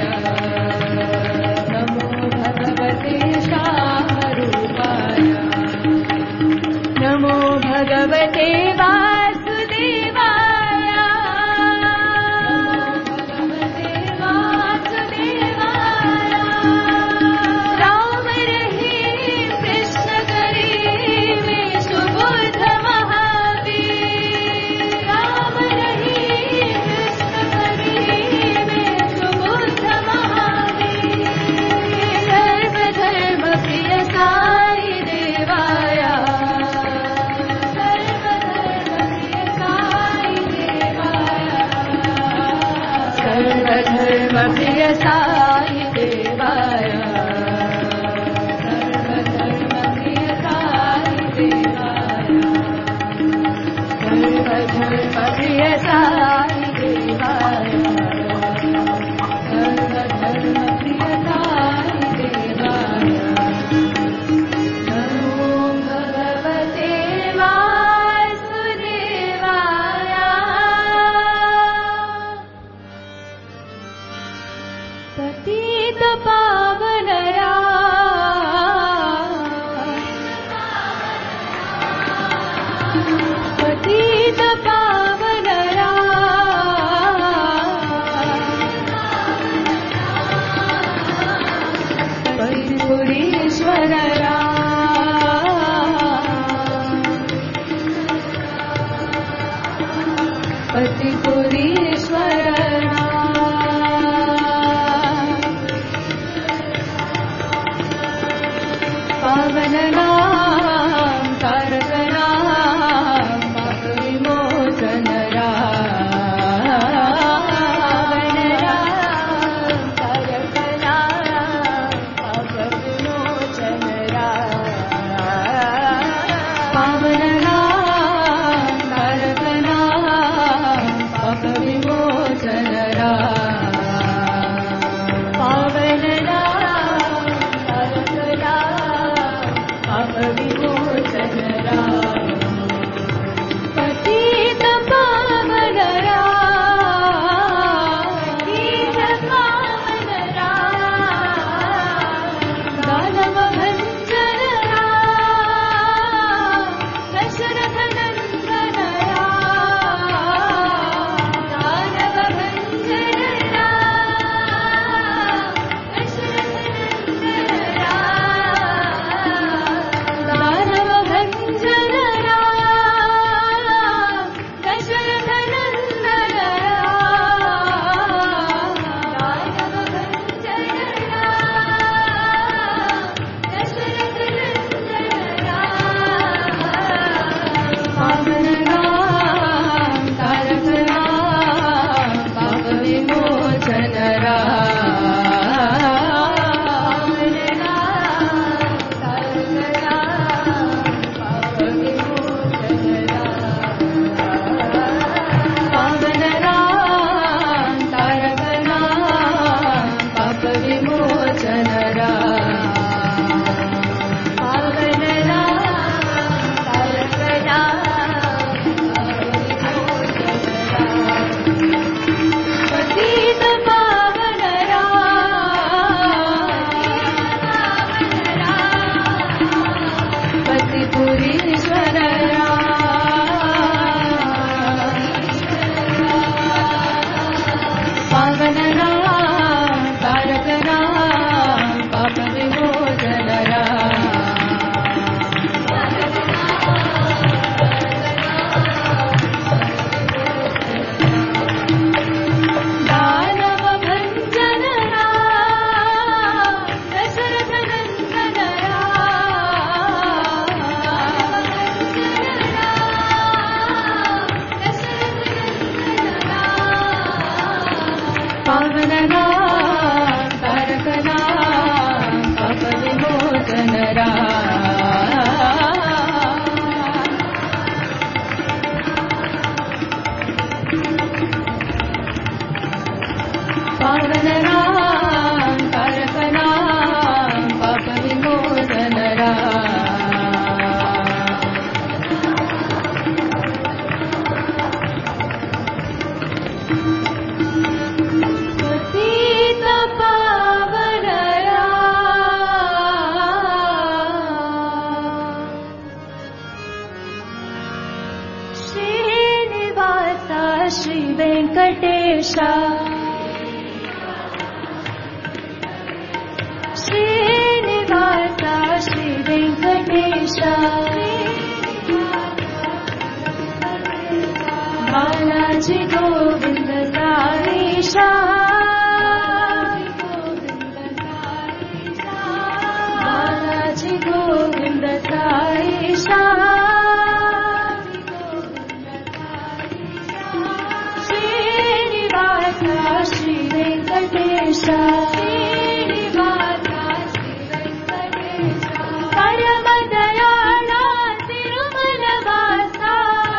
नमो भगवते श्यामरूपाय नमो भगवते वासुदेवाय भगवते वासुदेवाय राम रहीम कृष्ण करीम सुबुद्ध महावीर राम रहीम कृष्ण करीम सुबुद्ध महावीर सर्वधर्म प्रिय साई देवाय सर्वधर्म प्रिय साई देवाय सर्वधर्म प्रिय साई देवाय सर्वधर्म प्रिय साई देवाय सर्वधर्म प्रिय साई देवाय नमो भगवते वासुदेवाय पतित पावन पतित पावन परिपुरीश्वर पतिपुरीश्वर पावन नाम तारक नाम पाप विमोचन पावन नाम तारक नाम पाप विमोचन पावन नाम तारक नाम पाप विमोचन Shri Venkatesha Srinivasa Shri Venkatesha Balaji Govinda Saisha Balaji Govinda Saisha Srinivasa Shri Venkatesha Srinivasa Shri Venkatesha Paramadayana Tirumala Vasa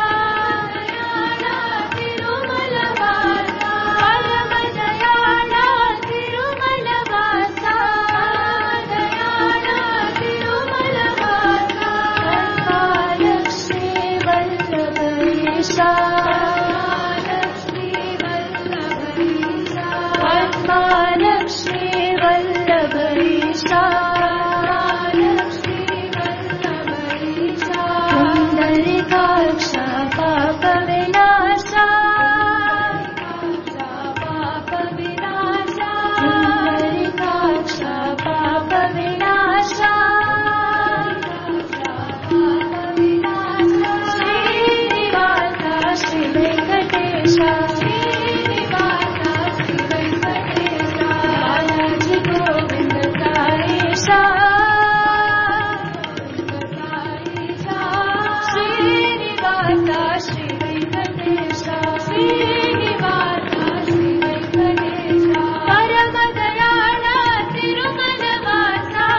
Tirumala Vasa Paramadayana Tirumala Vasa Paramadayana Tirumala Vasa Lakshmi Vallabhaisha Lakshmi Vallabhaisha Pundarikaksha Papa Vinasha Pundarikaksha Papa Vinasha Srinivasa Shri Venkatesha Srinivasa Shri Venkatesha Balaji Govinda Saisha Srinivasa Shri Venkatesha Srinivasa Shri Venkatesha Paramadayana Tirumala Vasa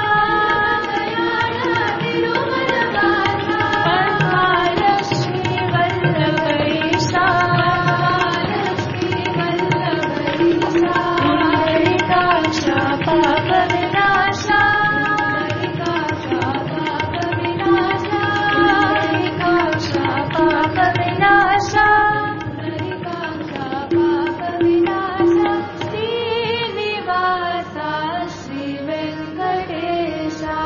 Tirumala Vasa Lakshmi Vallabhaisha Lakshmi Vallabhaisha Pundarikaksha Papa Vinasha Pundarikaksha Papa Vinasha Pundarikaksha Papa Vinasha Srinivasa Shri Venkatesha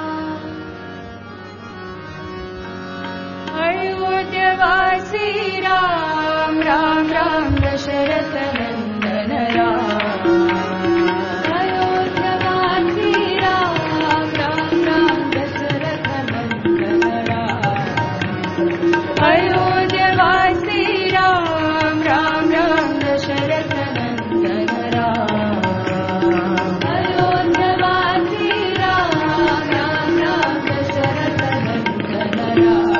Ayodhyavasi Ram Ram Ram Dasharatha Nandan Ram Ayodhyavasi Ram Ram Ram Dasharatha Nandan Ram Ayodhyavasi Ram Ram Ram Dasharatha Nandan Ram Ayodhyavasi Ram Ram Ram Dasharatha Nandan Ram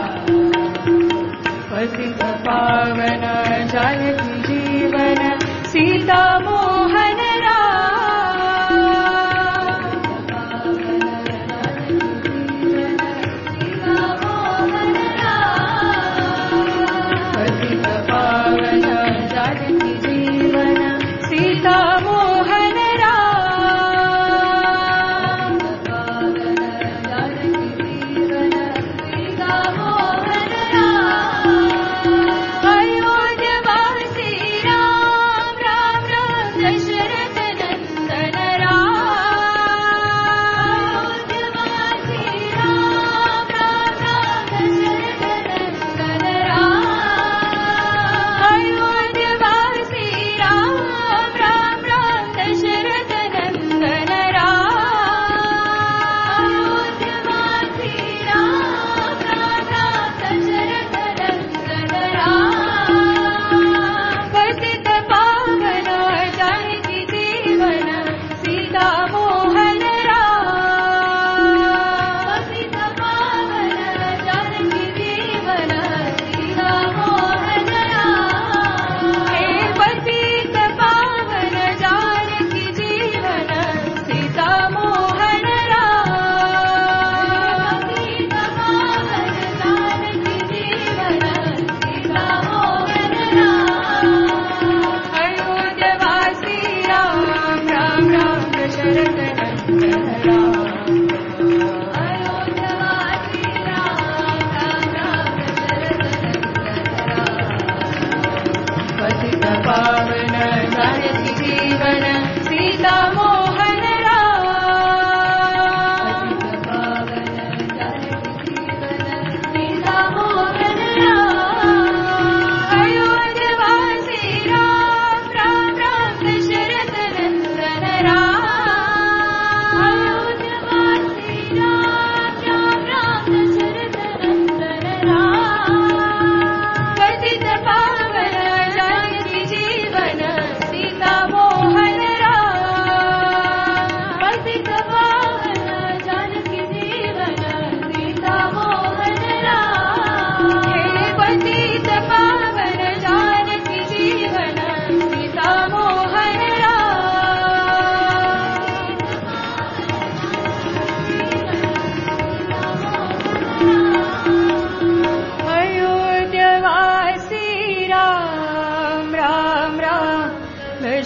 पतित पावन जानकी जीवन सीता मोहन पतित पावन जानकी जीवन Sita Mohan Ayodhyavasi Ram Ram Ram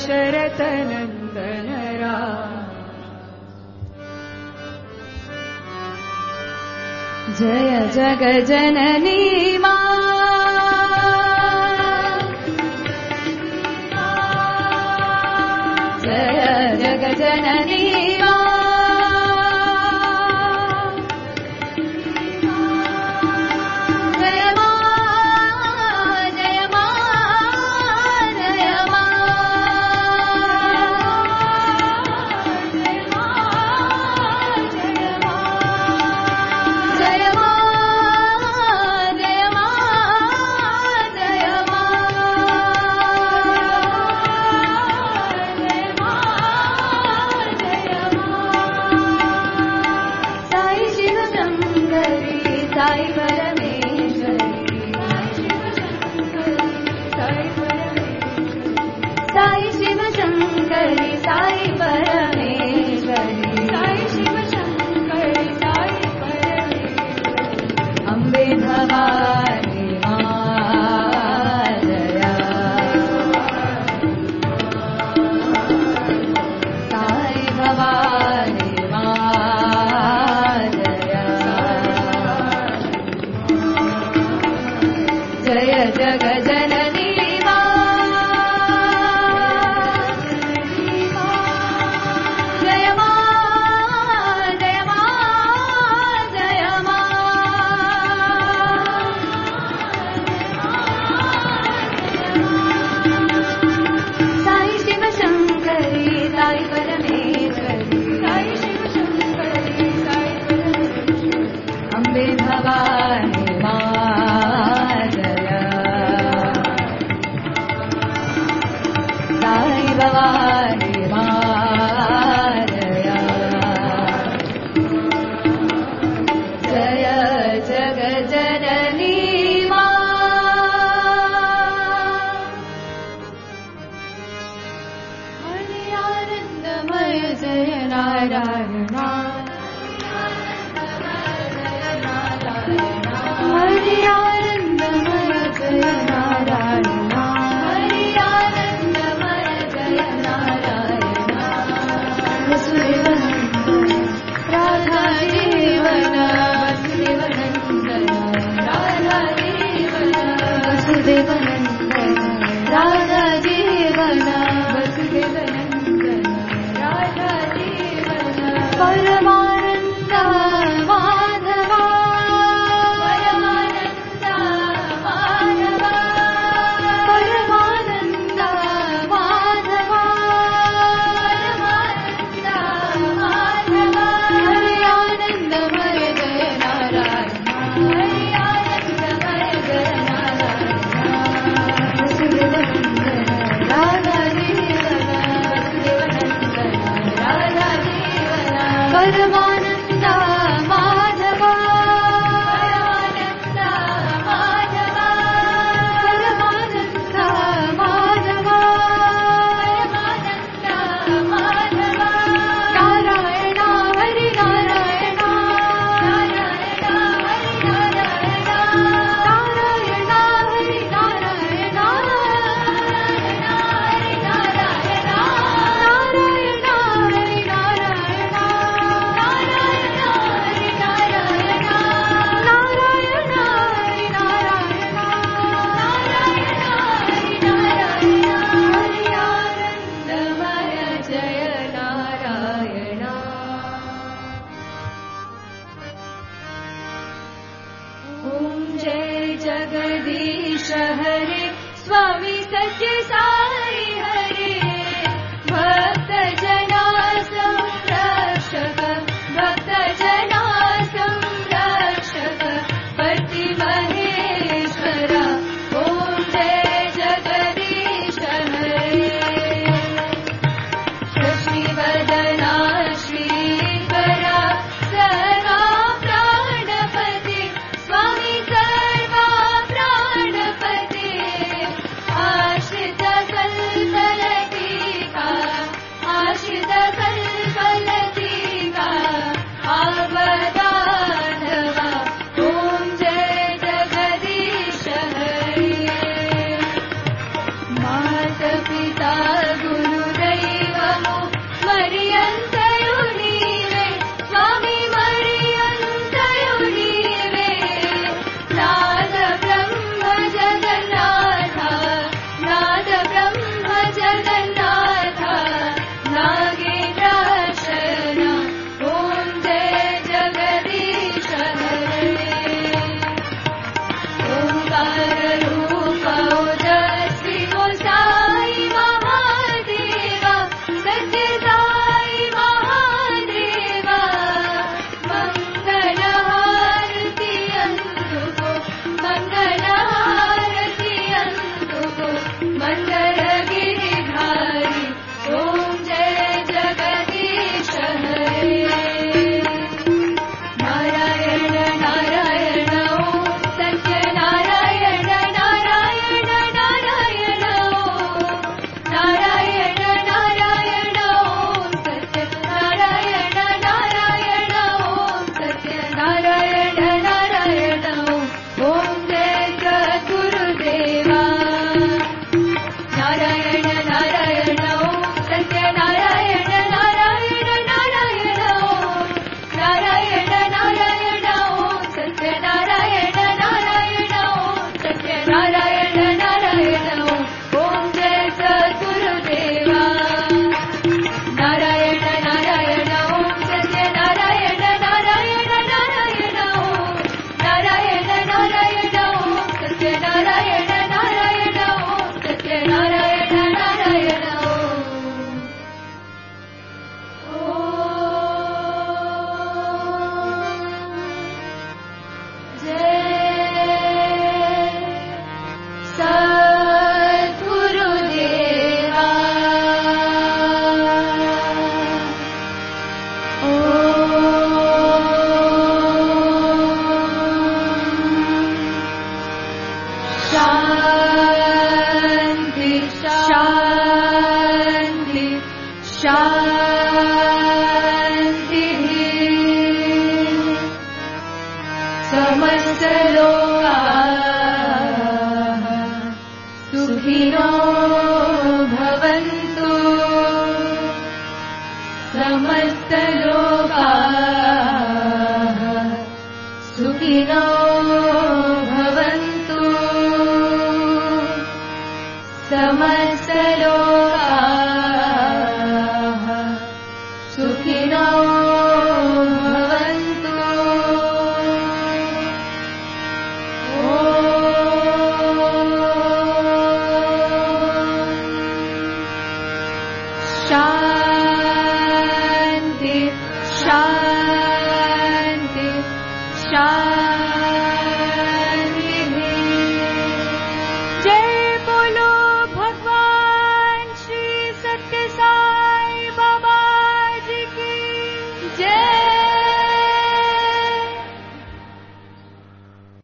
Dasharath नंदन राम। जय जगजननी मां, जय जगजननी मां, आश्रित Shanti, Shanti.